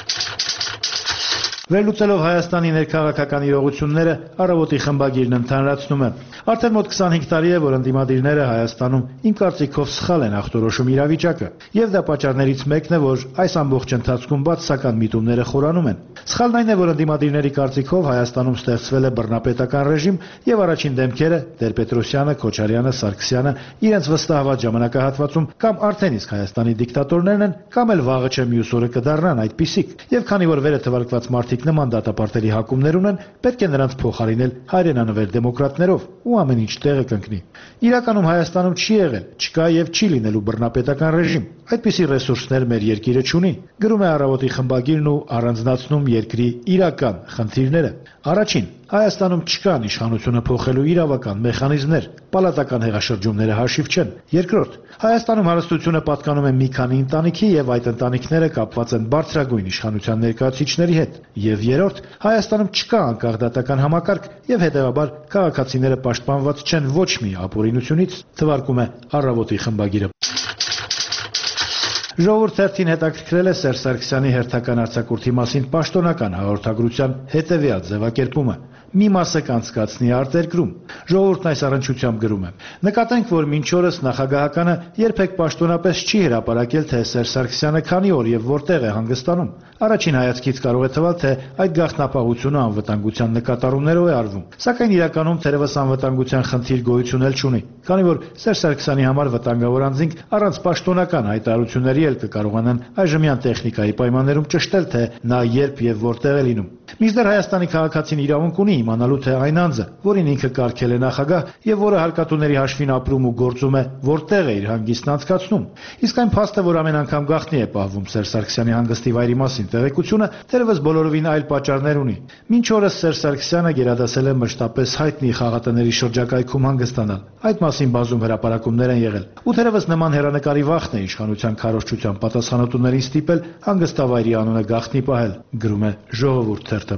Վերլուծելով Հայաստանի ներքաղաքական իրողությունները, Առավոտի խմբագիրն ընդհանրացնում է. Արդեն մոտ քսանհինգ տարի է, որ ընդդիմադիրները Հայաստանում իմ կարծիքով սխալ են ախտորոշում իրավիճակը, եւ դա պատճառներից մեկն է, որ այս ամբողջ ընթացքում բացասական միտումները խորանում են։ Սխալն այն է, որ ընդդիմադիրների կարծիքով Հայաստանում ստեղծվել է բռնապետական ռեժիմ եւ առաջին դեմքերը Տեր-Պետրոսյանը, Քոչարյանը, Սարգսյանը իրենց վստահված ժամանակահատվածում կամ արդեն իսկ Հայաստանի դիկտատորներն են, կամ էլ վաղը չէ մյուս օրը կդառնան այդպիսիք։ Եվ քանի որ վերը թվարկված մարդիկ նման դատապարտելի հակումներ ունեն, պետք է նրանց փոխարինել հայրենանվեր դեմոկրատներով ու ամեն ինչ տեղը կընկնի։ Իրականում Հայաստանում չի եղել, չկա եւ չի լինելու բռնապետական ռեժիմ։ Այդպիսի ռեսուրսներ մեր երկիրը չունի։ Գրում է Առավոտի խմբագիրն ու առանձնացնում երկրի իրական խնդիրները։ Առաջին, Հայաստանում չկան իշխանությունը փոխելու իրավական մեխանիզմներ, պալատական հեղաշրջումները հաշիվ չեն։ Երկրորդ, Հայաստանում հարստությունը պատկանում է մի քանի ընտանիքի եւ այդ ընտանիքները կապված են բարձրագույն իշխանության ներկայացուցիչների հետ։ Եվ երրորդ, Հայաստանում չկա անկախ դատական համակարգ եւ հետեւաբար քաղաքացիները պաշտպանված չեն ոչ մի ապօրինությունից, թվարկում է Առավոտի խմբագիրը։ Ժողովուրդ թերթին հետաքրքրել է Սերժ Սարգսյանի հերթական արձակուրդի մասին պաշտոնական հաղորդագրության հետևյալ ձևակերպումը. մի մասը կանցկացնի արտերկրում։ Ժողովուրդն այս առնչությամբ գրում է. Նկատենք, որ մինչ օրս նախագահականը երբեք պաշտոնապես չի հրապարակել, թե Սերժ Սարգսյանը քանի օր եւ որտեղ է հանգստանում։ Առաջին հայացքից կարող է թվալ, թե այդ գաղտնապահությունը անվտանգության նկատառումներով է արվում, սակայն իրականում թերևս անվտանգության խնդիր գոյություն էլ չունի, քանի որ Սերժ Սարգսյանի համար վտանգավոր անձինք առանց պաշտոնական հայտարարությունների էլ կկարողանան այժմյան տեխնիկայի պայմաններում ճշտել, թե նա երբ եւ որտեղ է լինում։ Մինչդեռ Հայաստանի քաղաքացին իրավունք ունի իմանալու, թե այն անձը, որին ինքը կարգել է նախագահ եւ որը հարկատուների հաշվին ապրում ու գործում է, որտեղ է իր հանգիստն անցկացնում։ Իսկ այն փաստը, որ ամեն անգամ գաղտնի է պահվում Սերժ Սարգսյանի հանգստի վայրի մասին տեղեկությունը, թերևս բոլորովին այլ պատճառներ ունի։ Մինչ օրս Սերժ Սարգսյանը գերադասել է մշտապես հայտնի խաղատների շրջակայքում հանգստանալ։ Այդ մասին բազում հրապարակումներ են եղել։ Ու թերևս նման հերանեկարի վախն է իշխանության քարոզչության պատասխանատուներին ստիպել հանգստավայրի անունը գաղտնի պահել, գրում է Ժողովուրդ թերթը։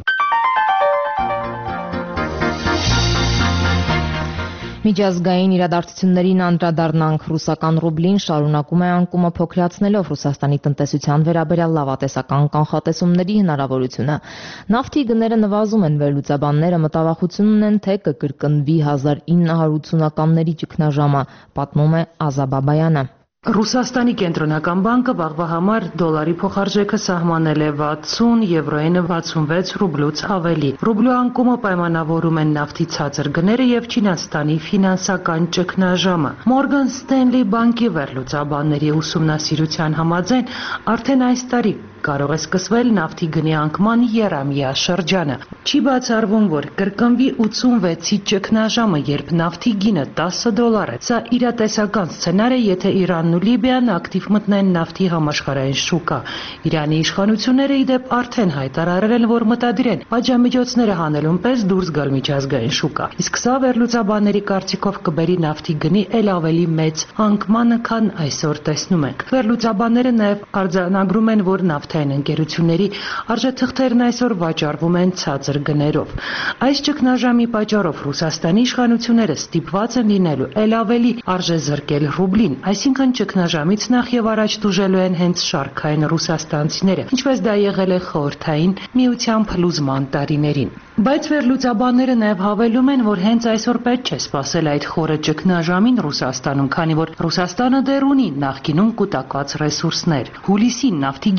Միջազգային իրադարձություններին անդրադառնանք։ Ռուսական ռուբլին շարունակում է անկումը փոքրացնելով Ռուսաստանի տնտեսության վերաբերյալ լավատեսական կանխատեսումների հնարավորությունը։ Նավթի գները նվազում են, վերլուծաբանները մտավախություն ունեն, թե կկրկնվի հազար ինը հարյուր ութսունականների ճգնաժամը, պատմում է Ազա Բաբայանը։ Ռուսաստանի կենտրոնական բանկը վաղվա համար դոլարի փոխարժեքը սահմանել է վաթսուն, եվրոյինը վաթսունվեց ռուբլուց ավելի։ Ռուբլու անկումը պայմանավորում են նավթի ցածր գները եւ Չինաստանի ֆինանսական ճգնաժամը։ Մորգան Ստենլի բանկի վերլուծաբանների ուսումնասիրության համաձայն արդեն այս տարի կարող է սկսվել նավթի գնի անկման եռամյա շրջանը։ Չի բացառվում, որ կրկնվի ութսունվեցի ճգնաժամը, երբ նավթի գինը տասը դոլար է։ Սա իրատեսական սցենար է, եթե Իրանն ու Լիբիան ակտիվ մտնեն նավթի համաշխարհային շուկա։ Իրանի իշխանությունները ի դեպ արդեն հայտարարել են, որ մտադիր են պատժամիջոցները հանելուն պես դուրս գալ միջազգային շուկա։ Իսկ սա վերլուծաբանների կարծիքով կբերի նավթի գնի ել ավելի մեծ անկմանը, քան այսօր տեսնում ենք։ Վերլուծաբանները նաև արձանագրում են, որ նավթ ընկերությունների արժեթղթերն այսօր վաճառվում են ցածր գներով։ Այս ճգնաժամի պատճառով Ռուսաստանի իշխանությունները ստիպված են լինելու ել ավելի արժեզրկել ռուբլին, այսինքն ճգնաժամից նախ եւ առաջ դուժելու են հենց շարքային ռուսաստանցիները, ինչպես դա եղել է խորհրդային միության փլուզման տարիներին։ Բայց վերլուծաբանները նաև հավելում են, որ հենց այսօր պետք չէ սպասել այդ խորը ճգնաժամին Ռուսաստանում, քանի որ Ռուսաստանը դեռ ունի նախկինում կուտակված ռեսուրսներ։ Հուլիսին նավթի գինը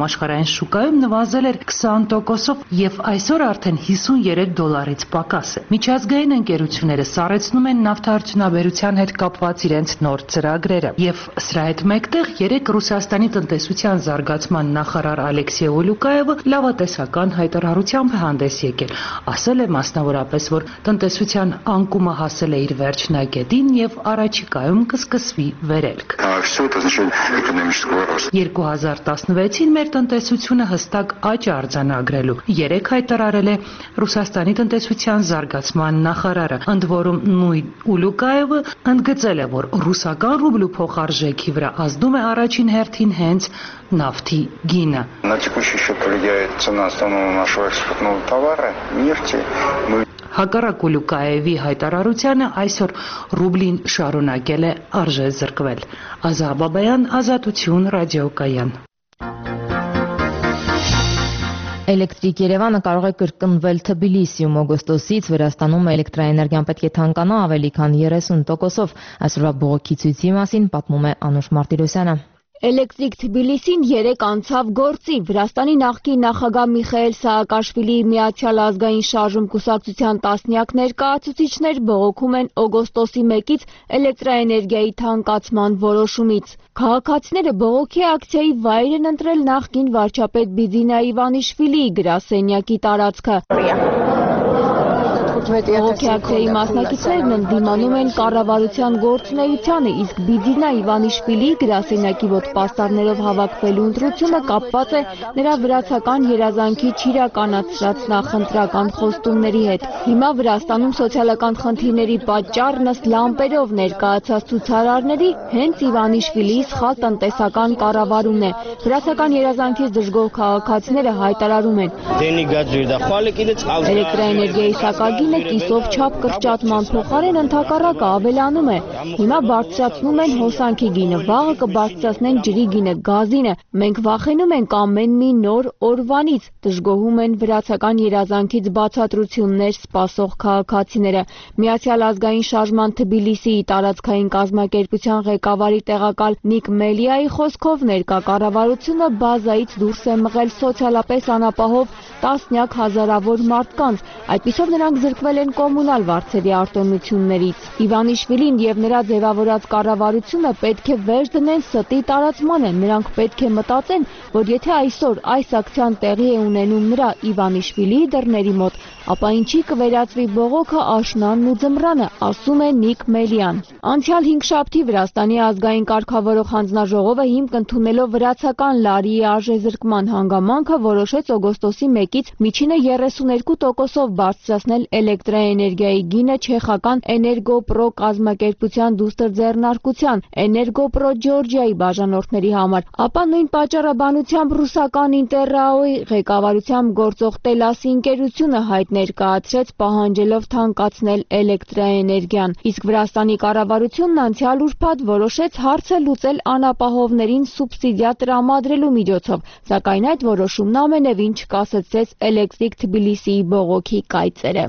համաշխարհային շուկայում նվազել էր քսան տոկոսով եւ այսօր արդեն հիսուններեք դոլարից պակաս է։ Միջազգային ընկերությունները սառեցնում են նավթարդյունաբերության հետ կապված իրենց նոր ծրագրերը եւ սրա հետ մեկտեղ երեք Ռուսաստանի տնտեսության զարգացման նախարար Ալեքսեյ Ուլուկաևը լավատեսական հայտարարությամբ հանդես եկել։ Ասել է մասնավորապես, որ տնտեսության անկումը հասել է իր վերջնագետին եւ առաջիկայում կսկսվի վերելք։ երկու հազար տասնվեցին մեր տնտեսությունը հստակ աճ արձանագրելու երեք հայտարարել է Ռուսաստանի տնտեսության զարգացման նախարարը, ընդ որում նույն Ուլուկաևը ընդգծել է, որ ռուսական ռուբլու փոխարժեքի վրա ազդում է առաջին հերթին հենց նավթի գինը։ На текущий счет влияет цена основного нашего экспортного товара нефти. Мы Հակառակ Ուլուկաևի հայտարարությանը այսօր ռուբլին շարունակել է արժե զրկվել։ Ազա Բաբայան, Ազատություն, ռադիոկայան։ Էլեկտրիկ Երևանը կարող է կրկնվել Թբիլիսիում օգոստոսից Վրաստանում էլեկտրաէներգիան պետք է թանկանա ավելի քան երեսուն տոկոսով։ Այսօրվա բողոքի ցույցի մասին պատմում է Անուշ Մարտիրոսյանը։ Էլեկտրիկ Թբիլիսին երեկ անցավ գործի։ Վրաստանի նախկին նախագահ Միխայել Սաակաշվիլիի Միացյալ ազգային շարժում կուսակցության տասնյակ ներկայացուցիչներ բողոքում են օգոստոսի մեկից էլեկտրաէներգիայի թանկացման որոշումից։ Քաղաքացիները բողոքի ակցիայի վայր են ընտրել նախկին վարչապետ Բիձինա Իվանիշվիլիի գրասենյակի տարածքը։ Բողոքի ակցիայի մասնակիցներն ընդդիմանում են կառավարության գործունեությանը, իսկ Բիձինա Իվանիշվիլիի գրասենյակի մոտ պաստառներով հավաքվելու ընտրությունը կապված է նրա վրացական երազանքի չիրականացրած նախընտրական խոստումների հետ։ Հիմա Վրաստանում սոցիալական խնդիրների պատճառն ըստ լամպերով ներկայացած ցուցարարների հենց Իվանիշվիլիի սխալ տնտեսական կառավարումն է։ Վրացական երազանքից դժգոհ քաղաքացիները հայտարարում են. Էլեկտրաէներգիայի սակագինը կիսով չափ կրճատման փոխարեն ընդհակառակը ավելանում է։ Հիմա բարձրացնում են հոսանքի գինը, վաղը կբարձրացնեն ջրի գինը, գազինը։ Մենք վախենում ենք ամեն մի նոր օրվանից, դժգոհում են վրացական երազանքից բացատրություններ սպասող քաղաքացիները։ Միացյալ ազգային շարժման Թբիլիսիի տարածքային կազմակերպության ղեկավարի տեղակալ Նիկ Մելիայի խոսքով ներկա կառավարությունը բազայից դուրս է մղել սոցիալապես անապահով տասնյակ հազարավոր մարդկանց, այդպիսով նրանք զրկվել են կոմունալ վարձերի արտոնություններից։ Իվանիշվիլին եւ նրա ձևավորած կառավարությունը պետք է վեր դնեն ստի տարածմանը, նրանք պետք է մտածեն, որ եթե այսօր այս ակցիան տեղի է ունենում նրա Իվանիշվիլիի դռների մոտ, ապա ինչի կվերածվի բողոքը աշնանն ու ձմռանը, ասում է Նիկ Մելիան։ Անցյալ հինգշաբթի Վրաստանի ազգային կարգավորող հանձնաժողովը հիմք ընդունելով վրացական լարիի արժեզրկման հանգամանքը որոշեց օգոստոսի մեկից միջինը երեսուներկու տոկոսով բարձրացնել էլեկտրաէներգիայի գինը չեխական Էներգոպրո կազմակերպության դուստր ձեռնարկության Էներգոպրո Ջորջիայի բաժանորդների համար, ապա նույն պատճառաբանությամբ ռուսական Ինտերրաոյի ղեկավարությամբ գործող Տելասի ընկերությունը հայտ ներկայացրեց պահանջելով թանկացնել էլեկտրաէներգիան, իսկ Վրաստանի կառավարությունն անցյալ ուրբաթ որոշեց հարցը լուծել անապահովներին սուբսիդիա տրամադրելու միջոցով, սակայն այդ որոշումն ամենևին չկասեցրեց Էլեկտրիկ Թբիլիսիի բողոքի կայծերը։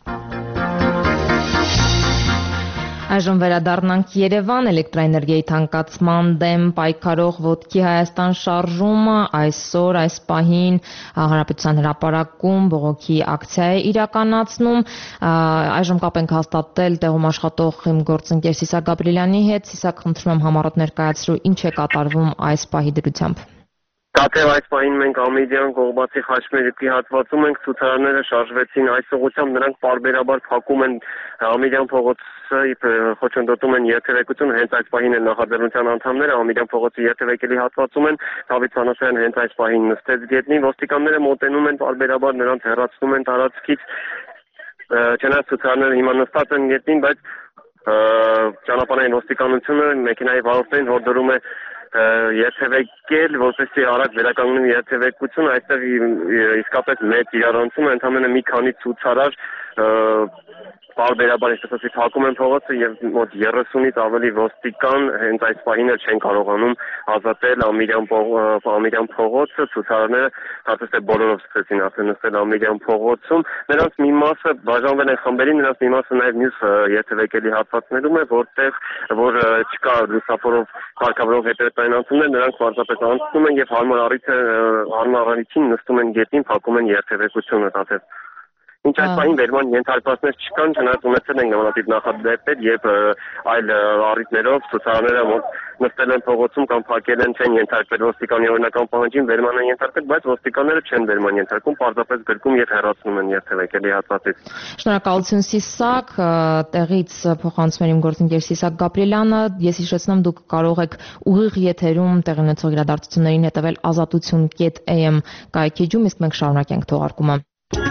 Այժմ վերադառնանք Երևան, էլեկտրաէներգիայի թանկացման դեմ պայքարող Ոտքի Հայաստան շարժումը այսօր այս պահին Հանրապետության հրապարակում բողոքի ակցիա է իրականացնում։ Այժմ կապ ենք հաստատել տեղում աշխատող իմ գործընկեր Սիսակ Գաբրիելյանի հետ։ Սիսակ, խնդրում եմ համառոտ ներկայացրու, ինչ է կատարվում այս պահի դրությամբ։ Կատև այս պահին մենք Ամիդյան Կողբացի խաչմերուկի հատվածում ենք, ցուցարարները շարժվեցին այս ուղղությամբ, նրանք պարբերաբար փակում են Ամիդյան փողոցը, խոչընդոտում են երթևեկություն, հենց այս պահին են նախաձեռնության անդամները Ամիդյան փողոցի երթևեկելի հատվածում են, Դավիթ Սանասարյան հենց այս պահին նստեց գետնին, ոստիկանները մոտենում են պարբերաբար, նրանց հեռացնում են տարածքից, չնայած ցուցարարները հիմա նստած են գետնին, բայց ճանապարհային ոստիկանությունը մեքենայի վարորդներին հորդորում է երթևեկել, որպեսզի արագ վերականգնվի երթևեկությունը, այստեղ իսկապես մեծ իրարանցում է, ընդամենը մի քանի ցուցարար Բարբերաբար այսպես փակում են փողոցը եւ մոտ երեսունից ավելի ոստիկան հենց այս պահին էլ չեն կարողանում ազատել Ամիրյան Ամիրյան փողոցը, ցուցարարները հատուկ է բոլորով սկսեցին արդեն նստել Ամիրյան փողոցում, նրանց մի մասը բաժանվել են խմբերի, նրանց մի մասը նաեւ մյուս երթևեկելի հատվածներում է, որտեղ որ չկա լուսավորով կարգավորող հետևային անցումներ, նրանք պարզապես անցնում են եւ հարմար առիթը հարմար առիթին նստում են գետին, փակում են երթևեկությունը տաթև Ինչ այս պահին վերման ենթարկվածներ չկան, չնայած ունեցել են նմանատիպ նախադեպեր եւ այլ առիթներով ցուցարարները նստել են փողոցում կամ փակել են, չեն ենթարկվել ոստիկանի օրինական պահանջին, վերման են ենթարկվել, բայց ոստիկանները չեն վերման ենթարկում, պարզապես գրկում եւ հեռացնում են երթևեկելի հատվածից։ Շնորհակալություն Սիսակ, տեղից փոխանցում եմ իմ գործընկեր Սիսակ Գաբրիելյանը, ես հիշեցնում դուք կարող եք ուղիղ եթերում տեղի ունեցող իրադարձություններին հետևել ազատություն.am կայքեջում, իսկ մենք շարունակենք թողարկումը։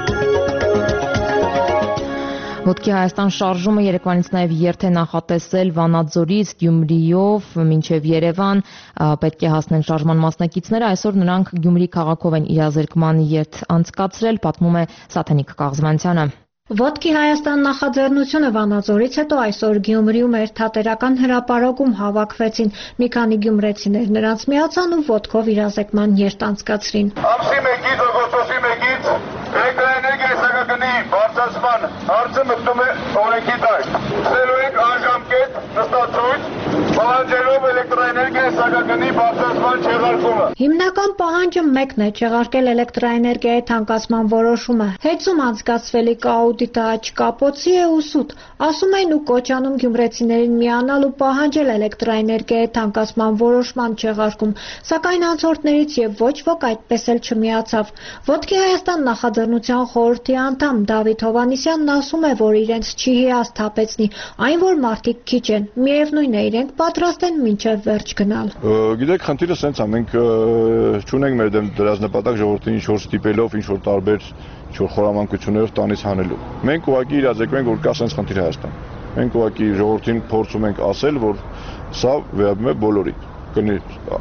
Ոտքի Հայաստան շարժումը երեկվանից նաև երթ է նախատեսել Վանաձորից Գյումրիով մինչև Երևան, պետք է հասնեն շարժման մասնակիցները, այսօր նրանք Գյումրի քաղաքով են իրազեկման երթ անցկացրել, պատմում է Սաթենիկ Կաղզմանցյանը։ Ոտքի Հայաստան նախաձեռնությունը Վանաձորից հետո այսօր Գյումրիում երթատերական հրապարակում հավաքվեցին, մի քանի գյումրեցիներ նրանց միացան ու ոտքով իրազեկման երթ անցկացրին։ Ամսի մեկից օգոստոսի մեկից էլեկտրաէներգիայի սակագնի բարձրացման հարցը մտնում է օրենքի տակ։ Ստելու ենք անժամկետ նստացույց, պահանջելով էլեկտրաէներգիայի սակագնի բարձրացման չեղարկումը։ Հիմնական պահանջը մեկն է՝ չեղարկել էլեկտրաէներգիայի թանկացման որոշումը։ Հետում անցկացվելիք աուդիտը աճ կապոցի է ու սուտ, ասում են ու կոչ անում գյումրեցիներին միանալ ու պահանջել էլեկտրաէներգիայի թանկացման որոշման չեղարկում, սակայն անցորդներից եւ ոչ ոք այդպես էլ չմիացավ։ Ոտքի Հայաստան նախաձեռնության խորհրդի անդամ Դավիթ Հովհաննիսյանն ասում է, որ իրենց չի հիասթափեցնի, այն որ մարդիկ քիչ են, միևնույն է իրենք պատրաստ են մինչև վերջ գնալ։ Գիտեք, խնդիրը սենց է, մենք չունենք մեր դեմ դրած նպատակ ժողովրդին ինչ որ ստիպելով, ինչ որ տարբեր ինչ որ խորամանկություններով տանից հանելու։ Մենք ուղղակի իրազեկում ենք, որ կա սենց խնդիր Հայաստան։ Մենք ուղղակի ժողովրդին փորձում ենք ասել, որ սա վերաբերում է բոլորին։ Կլինի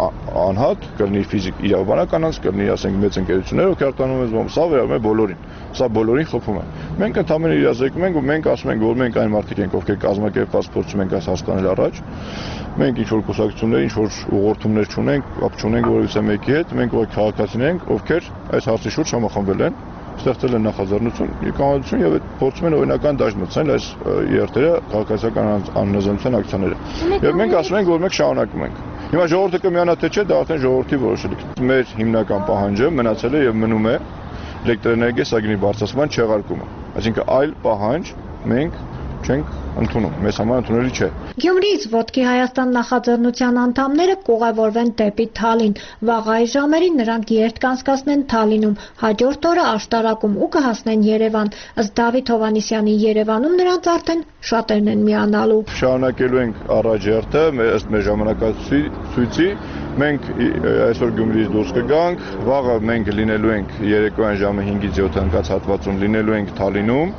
անհատ, կլինի ֆիզիկ իրավաբանական անձ, կլինի ասենք մեծ ընկերություններ, ովքեր արտանում են զբաղվում, սա վերաբերում է բոլորին։ Սա բոլորին խփում է։ Մենք ընդհանրապես իրազեկում ենք ու մենք ասում ենք, որ մենք այն մարդիկ ենք, ովքեր կազմակերպված փորձում ենք այս հասկանալ առաջ։ Մենք ինչ որ կուսակցություններ, ինչ որ ուղղորդումներ չունենք, կապ չունենք որևիցե մեկի հետ, մենք ուղղակի քաղաքացիներ ենք, ովքեր այս հարցի շուրջ համախմբվել են, ստեղծել են նախաձեռնություն, կանոնություն եւ այդ փորձում են օրինական դաշտ մտցնել այս երթերը քաղաքացիական անհնազանդության ակցիաները։ Եվ մենք ասում ենք, որ մենք շարունակում ենք։ Հիմա ժողովուրդը կմիանա թե չէ, դա արդեն ժողովրդի որոշելիք։ Մեր հիմնական պահանջը մնացել է եւ մնում է էլեկտրաէներգիայի սակագնի բարձրացման չեղարկումը։ Այսինքն այլ պահանջ մենք չենք ընդունում, մեզ համար ընդունելի չէ։ Գյումրիից Ոտքի Հայաստան նախաձեռնության անդամները կուղևորվեն դեպի Թալին։ Վաղ այս ժամերին նրանք երթ կանցկացնեն Թալինում, հաջորդ օրը Աշտարակում ու կհասնեն Երևան։ Ըստ Դավիթ Հովհաննիսյանի Երևանում նրանց արդեն շատերն են միանալու։ Շարունակելու ենք առաջ երթը, ըստ մեր ժամանակացույցի, մենք այսօր Գյումրիից դուրս կգանք, վաղը մենք լինելու ենք երեկոյան ժամը հինգից յոթ ընկած հատվածում լինելու ենք Թալինում։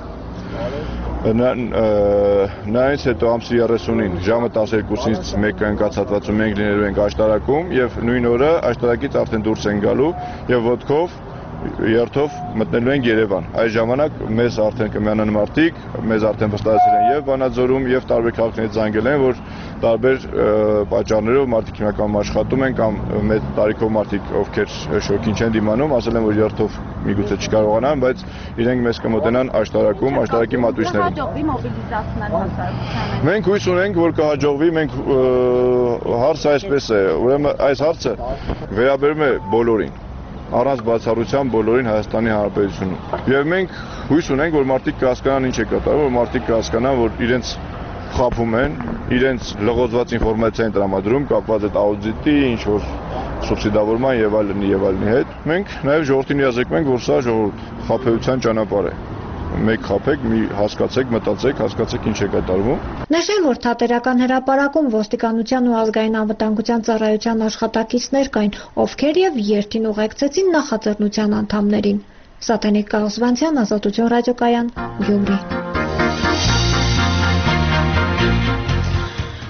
Նայից հետո ամսի երեսունին ժամը տասներկուսից մեկը ընկած հատվածում մենք լինելու ենք Աշտարակում եւ նույն օրը Աշտարակից արդեն դուրս են գալու եւ ոտքով երթով մտնելու ենք Երևան։ Այս ժամանակ մեզ արդեն կմիանան մարդիկ, մեզ արդեն վստահեցել են եւ Վանաձորում եւ տարբեր քաղաքներից զանգել են, որ տարբեր պատճառներով մարդիկ հիմնականում աշխատում են կամ մեծ տարիքով մարդիկ, ովքեր շոկին չեն դիմանում, ասել են, որ երթով միգուցե չկարողանան, բայց իրենք մեզ կմոտենան Աշտարակում, Աշտարակի մատույցներում։ Մենք հույս ունենք, որ կհաջողվի, մենք հարցը այսպես է, ուրեմն այս հարցը վերաբերում է բոլորին, առանց բացառության բոլորին Հայաստանի Հանրապետությունում։ Եվ մենք հույս ունենք, որ մարդիկ կհասկանան ինչ է կատարվում, որ մարդիկ կհասկանան, որ իրենց խափում են, իրենց լղոզված ինֆորմացիա են տրամադրում կապված այդ աուդիտի, ինչ որ սուբսիդավորման եւ այլն եւ այլնի հետ։ Մենք նաեւ ժողովրդին իրազեկում ենք, որ սա ժողովուրդ խափեության ճանապարհ է։ Մեկ խափեք, մի հասկացեք, մտածեք, հասկացեք ինչ է կատարվում։ Նշեմ, որ թատերական հրապարակում ոստիկանության ու ազգային անվտանգության ծառայության աշխատակիցներ կային, ովքեր եւ երթին ուղեկցեցին նախաձեռնության անդամներին։ Սաթենիկ Կաղզմանցյան, Ազատություն ռադիոկայան, Գյումրի։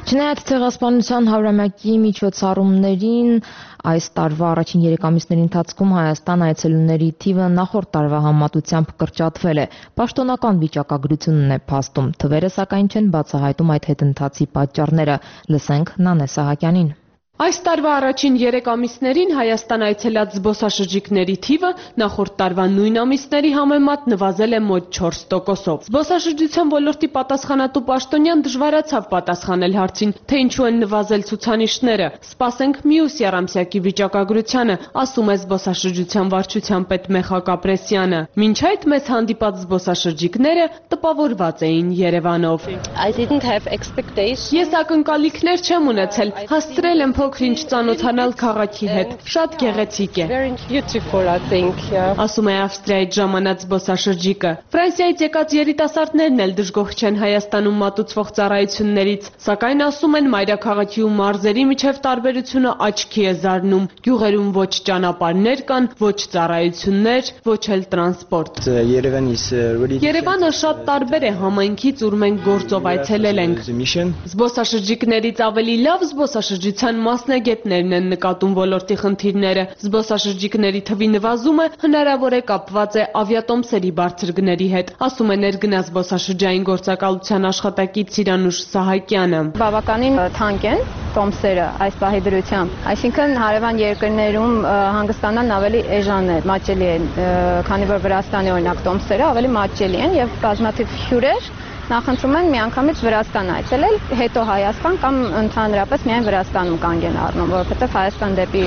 Չնայած ցեղասպանության հարյուրամյակի միջոցառումներին այս տարվա առաջին երեք ամիսների ընթացքում Հայաստան այցելուների թիվը նախորդ տարվա համեմատությամբ կրճատվել է։ Պաշտոնական վիճակագրությունն է փաստում։ Թվերը սակայն չեն բացահայտում այդ հետընթացի պատճառները։ Լսենք Նանե Սահակյանին։ Այս տարվա առաջին երեք ամիսներին Հայաստան այցելած զբոսաշրջիկների թիվը նախորդ տարվա նույն ամիսների համեմատ նվազել է մոտ չորս տոկոսով։ Զբոսաշրջության ոլորտի պատասխանատու պաշտոնյան դժվարացավ պատասխանել հարցին, թե ինչու են նվազել ցուցանիշները։ Սպասենք մյուս եռամսյակի վիճակագրությանը, ասում է զբոսաշրջության վարչության պետ Մեխակ Ապրեսյանը։ Մինչ այդ մեզ հանդիպած զբոսաշրջիկները տպավորված էին Երևանով։ Ես ակնկալիքներ չեմ ունեցել, հասցրել եմ փոքր-ինչ ծանոթանալ քաղաքի հետ, շատ գեղեցիկ է, ասում է Ավստրիայից ժամանած զբոսաշրջիկը։ Ֆրանսիայից եկած երիտասարդներն էլ դժգոհ չեն Հայաստանում մատուցվող ծառայություններից, սակայն ասում են մայրաքաղաքի ու մարզերի միջև տարբերությունը աչքի է զարնում։ Գյուղերում ոչ ճանապարհներ կան, ոչ ծառայություններ, ոչ էլ տրանսպորտ։ Երևանը շատ տարբեր է համայնքից, ուր մենք գործով այցելել ենք։ Զբոսաշրջիկներից ավելի լավ զբոսաշրջության մասնագետներն են նկատում ոլորտի խնդիրները։ Զբոսաշրջիկների թվի նվազումը հնարավոր է կապված է ավիատոմսերի բարձր գների հետ, ասում է ներգնա զբոսաշրջային գործակալության աշխատակից Սիրանուշ Սահակյանը։ Բավականին թանկ են տոմսերը այս պահի դրությամբ, այսինքն հարևան երկրներում հանգստանալն ավելի էժան է, մատչելի է, քանի որ Վրաստանի օրինակ տոմսերը ավելի մատչելի են եւ բազմաթիվ հյուրեր նախընտրում են միանգամից Վրաստան այցելել, հետո Հայաստան կամ ընդհանրապես միայն Վրաստանում կանգ են առնում, որովհետև Հայաստան դեպի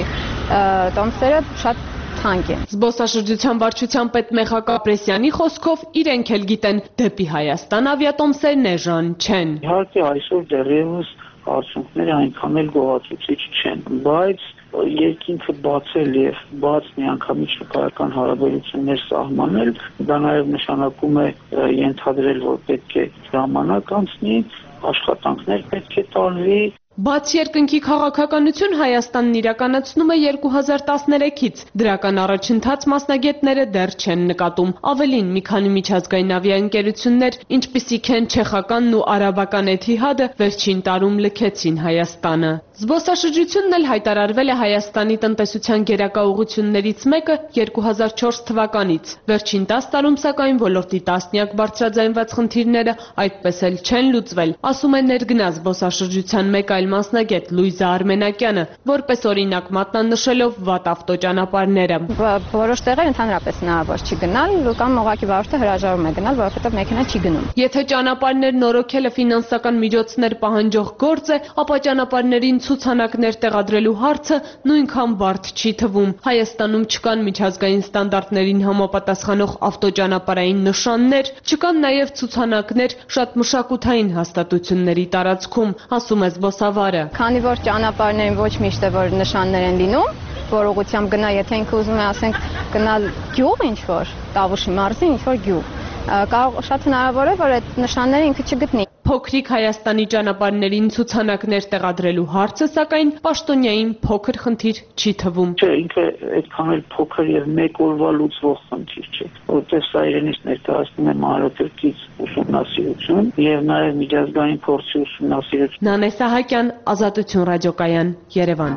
տոմսերը շատ թանկ են։ Զբոսաշրջության վարչության պետ Մեխակ Ապրեսյանի խոսքով իրենք էլ գիտեն, դեպի Հայաստան ավիատոմսերն էժան չեն։ Իհարկե այսօր դեռևս արդյունքները այնքան էլ գոհացուցիչ չեն, բայց երկինքը բացել եւ բաց միանգամից շուկայական հարաբերություններ սահմանել, դա նաեւ նշանակում է ենթադրել, որ պետք է ժամանակ անցնի, աշխատանքներ պետք է տարվի։ Բաց երկնքի քաղաքականություն Հայաստանն իրականացնում է երկու հազար տասներեքից, դրական առաջընթաց մասնագետները դեռ չեն նկատում։ Ավելին, մի քանի միջազգային ավիաընկերություններ, ինչպիսիք են չեխականն ու արաբական Էթիհադը, վերջին տարում լքեցին Հայաստանը։ Զբոսաշրջությունն էլ հայտարարվել է Հայաստանի տնտեսության գերակա ուղղություններից մեկը երկու հազար չորս թվականից։ Վերջին տասը տարում սակայն ոլորտի տասնյակ բարձրաձայնված խնդիրները այդպես էլ չեն լուծվել, ասում է ներգնա զբոսաշրջության մեկ այլ մասնագետ Լուիզա Արմենակյանը, որպես օրինակ մատնանշելով վատ ավտոճանապարհները։ Որոշ տեղեր ընդհանրապես հնարավոր չի գնալ, կամ ուղղակի վարորդը հրաժարվում է գնալ, որովհետև մեքենա չի գնում։ Եթե ճանապարհներ նորոգելը ֆինանսական միջոցներ պահանջող գործ է, ապա ճանապարհներին ցուցանակներ տեղադրելու հարցը նույնքան բարդ չի թվում։ Հայաստանում չկան միջազգային ստանդարտներին համապատասխանող ավտոճանապարհային նշաններ, չկան նաև ցուցանակներ շատ մշակութային հաստատությունների տարածքում, ասում է զբոսավարը։ Քանի որ ճանապարհներին ոչ միշտ է որ նշաններ են լինում, որ ուղղությամբ գնա, եթե ինքը ուզում է, ասենք, գնալ գյուղ ինչ-որ, Տավուշի մարզի ինչ-որ գյուղ, կարող շատ հնարավոր է, որ այդ նշանները ինքը չգտնի։ Փոքրիկ Հայաստանի ճանապարհներին ցուցանակներ տեղադրելու հարցը, սակայն պաշտոնյային փոքր խնդիր չի թվում։ Չէ, ինքը այդքան էլ փոքր եւ մեկ օրվա լուծվող խնդիր չէ, որտեղ սա իրենից ներկայացնում է մանրակրկիտ ուսումնասիրություն եւ նաեւ միջազգային փորձի ուսումնասիրություն։ Նանե Սահակյան, Ազատություն ռադիոկայան, Երևան։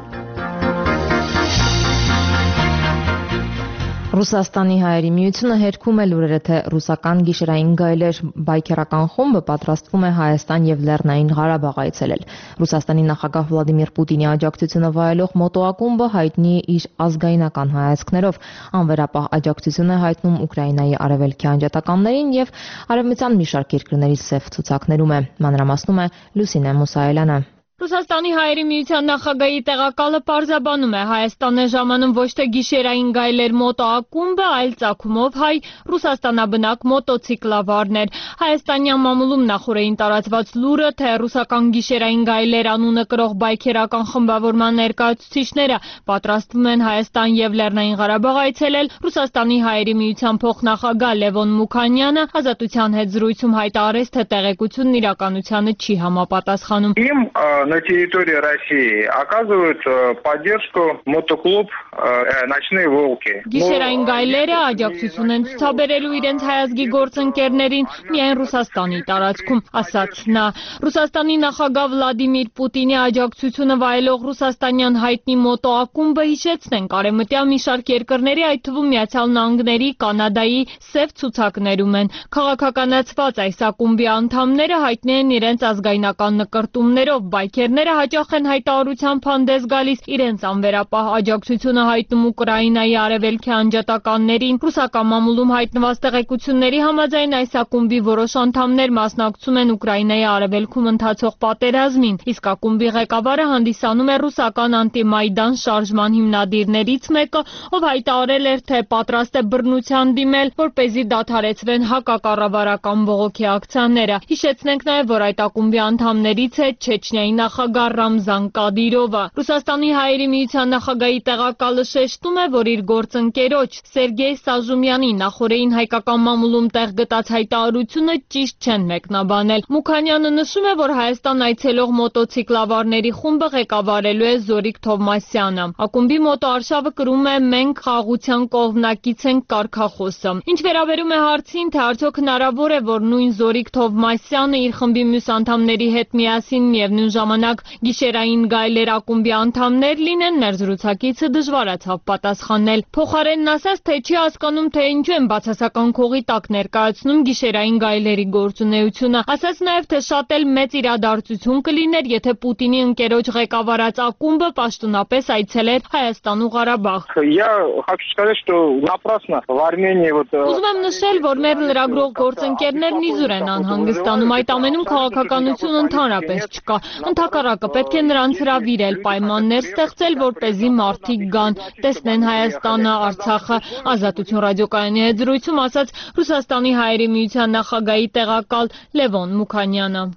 Ռուսաստանի հայերի միությունը հերքում է լուրերը, թե ռուսական գիշերային գայլեր բայկերական խումբը պատրաստվում է Հայաստան եւ Լեռնային Ղարաբաղ այցելել։ Ռուսաստանի նախագահ Վլադիմիր Պուտինի աջակցությունը վայելող մոտո ակումբը հայտնի է իր ազգայնական հայացքներով, անվերապահ աջակցություն է հայտնում Ուկրաինայի արևելքի անջատականներին եւ արևմտյան մի շարք երկրների սև ցուցակներում է։ Մանրամասնում է Լուսինե Մուսայելյանը։ Ռուսաստանի հայերի միության նախագահի տեղակալը պարզաբանում է, Հայաստան է ժամանում ոչ թե գիշերային գայլեր մոտո ակումբը, այլ ծագումով հայ ռուսաստանաբնակ մոտոցիկլավարներ։ Հայաստանյան մամուլում նախորդին տարածված լուրը, թե ռուսական գիշերային գայլեր անունը կրող բայքերական խմբավորման ներկայացուցիչները պատրաստվում են Հայաստան եւ Լեռնային Ղարաբաղ այցելել, Ռուսաստանի հայերի միության փոխնախագահ Լևոն Մուքանյանը Ազատության հետ զրույցում հայտարարեց, թե տեղեկությունն իրականությանը չի համապատասխանում։ на территории России оказывают поддержку мотоклуб «Ночные волки». Գիշերային գայլերը աջակցություն են ցուցաբերելու իրենց հայազգի գործընկերներին միայն Ռուսաստանի տարածքում, ասաց նա։ Ռուսաստանի նախագահ Վլադիմիր Պուտինի աջակցությունը վայելող ռուսաստանյան հայտնի մոտո ակումբը հիշեցնեն արևմտյան մի շարք երկրների, այդ թվում Միացյալ Նահանգների, Կանադայի սև ցուցակներում են։ Քաղաքականացված այս ակումբի անդամները հայտնի են իրենց ազգայնական նկրտումներով, բայքերները հաճախ են հայտարարությամբ հանդես գալիս իրենց անվերապահ աջակցությունը հայտնում Ուկրաինայի արևելքի անջատականներին։ Ռուսական մամուլում հայտնված տեղեկությունների համաձայն այս ակումբի որոշ անդամներ մասնակցում են Ուկրաինայի արևելքում ընթացող պատերազմին, իսկ ակումբի ղեկավարը հանդիսանում է ռուսական անտիմայդան շարժման հիմնադիրներից մեկը, ով հայտարարել էր, թե պատրաստ է բռնության դիմել, որպեսզի դադարեցվեն հակակառավարական բողոքի ակցիաները։ Հիշեցնենք նաև, որ այդ ակումբի անդամներից է Չեչնիայի նախագահ Ռամզան Կադիրովը։ Ռուսաստանի հայերի միության նախագահի տեղակալը շեշտում է, որ իր գործընկերոջ Սերգեյ Սաժումյանի նախորդին հայկական մամուլում տեղ գտած հայտարարությունը ճիշտ չեն մեկնաբանել։ Մուքանյանը նշում է, որ Հայաստան այցելող մոտոցիկլավարների խումբը ղեկավարելու է Զորիկ Թովմասյանը։ Ակումբի մոտո արշավը կրում է «Մենք խաղաղության կողմնակից ենք» կարգախոսը։ Ինչ վերաբերում է հարցին, թե արդյոք հնարավոր է, որ նույն Զորիկ Թովմասյանը իր խմբի մյուս անդամների հետ միասին միևնույն ժամանակ գիշերային գայլեր ակումբի անդամներ լինեն, ներզրուցակիցը դժվարացավ պատասխանել։ Փոխարենն ասաց, թե չի հասկանում, թե ինչու են բացասական քողի տակ ներկայացնում գիշերային գայլերի գործունեությունը։ Ասաց նաև, թե շատ էլ մեծ իրադարձություն կլիներ, եթե Պուտինի ընկերոջ ղեկավարած ակումբը պաշտոնապես այցելեր Հայաստան ու Ղարաբաղ։ Ուզում եմ նշել, որ մեր լրագրող գործընկերներն իզուր են անհանգստանում, այդ ամենում քաղաքականություն ընդհանրապես չկա։ Ընդհակառակը պետք է նրանց հրավիրել, պայմաններ ստեղծել, որպեսզի մարդիկ գան, տեսնեն Հայաստանը, Արցախը։ Ազատություն ռադիոկայանի հետ զրույցում ասաց Ռուսաստանի հայերի միության նախագահի տեղակալ Լևոն Մուքանյանը։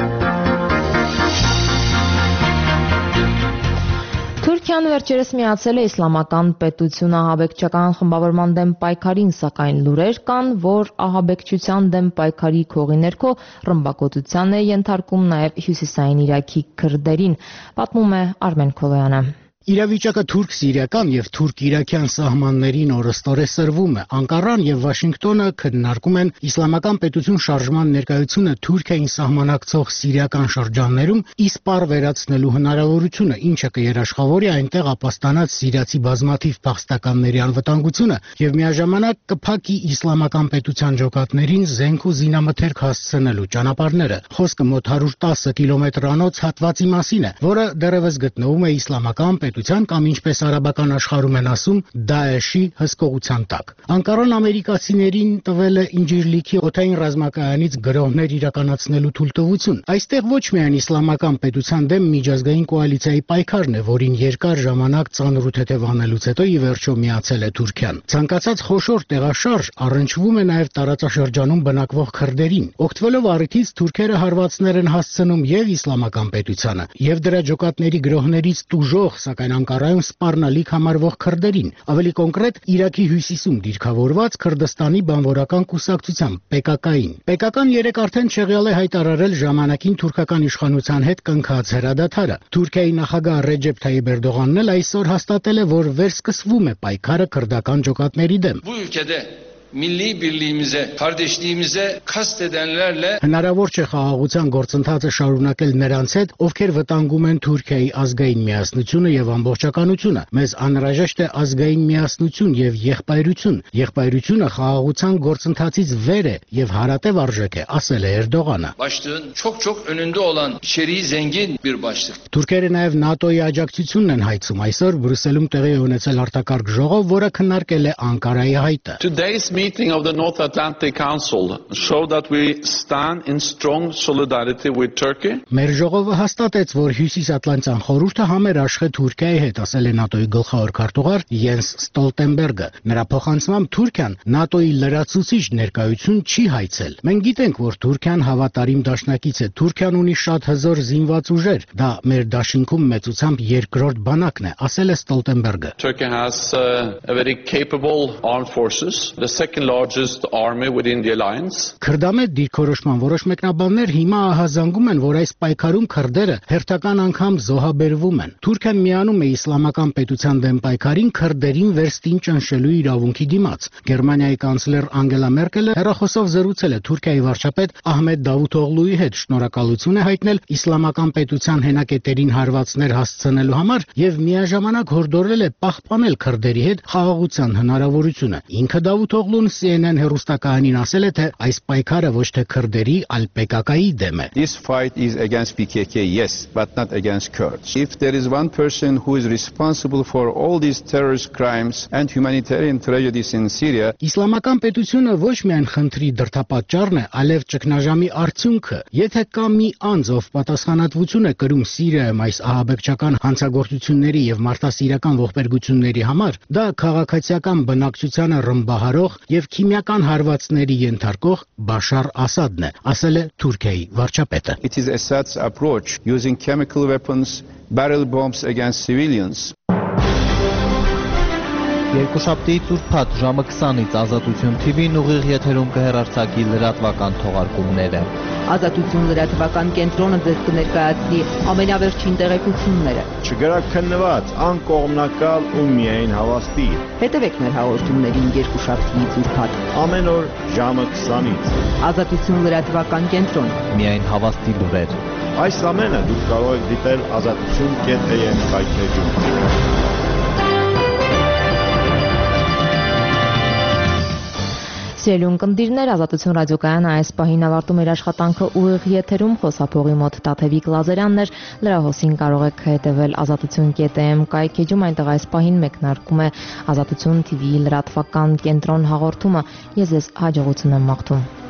Թուրքիան վերջերս միացել է իսլամական պետություն ահաբեկչական խմբավորման դեմ պայքարին, սակայն լուրեր կան, որ ահաբեկչության դեմ պայքարի քողի ներքո ռմբակոծության է ենթարկում նաև հյուսիսային Իրաքի քրդերին, պատմում է Արմեն Քոլոյանը։ Իրավիճակը թուրք-սիրիական եւ թուրք-իրաքյան սահմաններին օրըստօրե սրվում է։ Անկարան եւ Վաշինգտոնը քննարկում են իսլամական պետություն շարժման ներկայությունը Թուրքիային սահմանակցող սիրիական շրջաններում իսպառ վերացնելու հնարավորությունը, ինչը կերաշխավորի այնտեղ ապաստանած սիրիացի բազմաթիվ փախստականների անվտանգությունը եւ միաժամանակ կփակի իսլամական պետության ջոկատներին զենք ու զինամթերք հասցնելու ճանապարհները։ Խոսքը մոտ հարյուր տասը կիլոմետրանոց հատվածի մասին է, որը դեռևս գտնվում է իսլամական կամ ինչպես արաբական աշխարհում են ասում Դաեշի հսկողության տակ։ Անկարան ամերիկացիներին տվել է Ինջիրլիքի օդային ռազմակայանից գրոհներ իրականացնելու թույլտվություն։ Այստեղ ոչ միայն իսլամական պետության դեմ միջազգային կոալիցիայի պայքարն է, որին երկար ժամանակ ծանր ու թեթև անելուց հետո ի վերջո միացել է Թուրքիան։ Ցանկացած խոշոր տեղաշարժ առնչվում է նաև տարածաշրջանում բնակվող քրդերին։ Օգտվելով առիթից թուրքերը հարվածներ են հասցնում եւ իսլամական պետությանը, եւ դրա ջոկատների գրոհներից տուժող, սակայն Անկարայում սպառնալիք համարվող քրդերին, ավելի կոնկրետ Իրաքի հյուսիսում դիրքավորված Քրդստանի բանվորական կուսակցության Պե Կա Կային։ Պե Կա Կան երեկ արդեն չեղյալ է հայտարարել ժամանակին թուրքական իշխանության հետ կնքած հրադադարը։ Թուրքիայի նախագահ Ռեջեփ Թայիփ Էրդողանն էլ այսօր հաստատել է, որ վերսկսվում է պայքարը քրդական ջոկատների դեմ։ Milli birliğimize, kardeşliğimize kast edenlerle Հնարավոր չէ խաղաղության գործընթացը շարունակել նրանց հետ, ովքեր վտանգում են Թուրքիայի ազգային միասնությունը եւ ամբողջականությունը։ Մեզ անհրաժեշտ է ազգային միասնություն եւ եղբայրություն։ Եղբայրությունը խաղաղության գործընթացից վեր է եւ հարատև արժեք է, ասել է Էրդողանը։ Başlığın çok çok önünde olan içeriği zengin bir başlık. Թուրքերը նաեւ ՆԱՏՕ-ի աջակցությունն են հայցում։ Այսօր Բրյուսելում տեղի է ունեցել արտակարգ ժողով, որը քննարկել է Անկարայի հայտը։ Today's meeting of the North Atlantic Council showed that we stand in strong solidarity with Turkey. Մեր ժողովը հաստատեց, որ Հյուսիսատլանտյան խորհուրդը համերաշխ է Թուրքիայի հետ, ասել է ՆԱՏՕ-ի գլխավոր քարտուղար Յենս Ստոլտենբերգը։ Նրա փոխանցմամբ Թուրքիան ՆԱՏՕ-ի լրացուցիչ ներկայություն չի հայցել։ Մենք գիտենք, որ Թուրքիան հավատարիմ դաշնակից է։ Թուրքիան ունի շատ հզոր զինված ուժեր։ Դա մեր դաշինքում մեծությամբ երկրորդ բանակն է, ասել է Ստոլտենբերգը։ Turkey has uh, a very capable armed forces. The second largest army within the alliance. Քրդամետ դիրքորոշման որոշ մեկնաբաններ հիմա ահազանգում են, որ այս պայքարում քրդերը հերթական անգամ զոհաբերվում են։ Թուրքիան միանում է իսլամական պետության դեմ պայքարին քրդերին վերստին ճնշելու իրավունքի դիմաց։ Գերմանիայի կանցլեր Անգելա Մերկելը հեռախոսով զրուցել է Թուրքիայի վարչապետ Ահմեդ Դավութօղլուի հետ, շնորհակալություն է հայտնել իսլամական պետության հենակետերին հարվածներ հասցնելու համար եւ միաժամանակ հորդորել է պահպանել քրդերի հետ խաղաղության հնարավորությունը։ Ինքը Դավութօղլուն C N N հեռուստակայանին ասել է, թե այս պայքարը ոչ թե քրդերի, այլ P K K-ի դեմ է։ This fight is against P K K, yes, but not against Kurds. If there is one person who is responsible for all these terrorist crimes and humanitarian tragedies in Syria, Իսլամական պետությունը ոչ միայն խնդրի դրդապատճառն է, այլև ճգնաժամի արդյունքը։ Եթե կա մի անձ, ով պատասխանատվություն է կրում Սիրիայում այս ահաբեկչական հանցագործությունների եւ մարդասիրական ողբերգությունների համար, դա քաղաքացիական բնակչությանը ռմբահարող եւ քիմիական հարվածների ենթարկող Բաշար Ասադն է, ասել է Թուրքիայի վարչապետը։ It is Assad's approach using chemical weapons, barrel bombs against civilians. Երկուշաբթի ծուրփաթ ժամը քսանից Ազատություն T V-ն ուղիղ եթերում կհեռարձակի լրատվական թողարկումները։ Ազատություն լրատվական կենտրոնը ձեզ կներկայացնի ամենավերջին տեղեկությունները։ Չգրակ քննված, անկողմնակալ ու միայն հավաստի։ Հետևեք մեր հաղորդումներին երկուշաբթի ծուրփաթ։ Ամեն օր ժամը քսանից։ Ազատություն լրատվական կենտրոն։ Միայն հավաստի լուրեր։ Այս ամենը դուք կարող եք դիտել ազատություն.am կայքեջում։ Սիրելուն կնդիրներ, Ազատություն ռադիոկայանը այս պահին ավարտում իր աշխատանքը ուղիղ եթերում, խոսափողի մոտ Տաթևիկ Լազարյանն էր, լրահոսին կարող եք հետևել ազատություն.am կայքեջում, այնտեղ այս պահին մեկնարկում է Ազատություն T V-ի լրատվական կենտրոն հաղորդումը, ես ձեզ հաջողություն եմ մաղթում։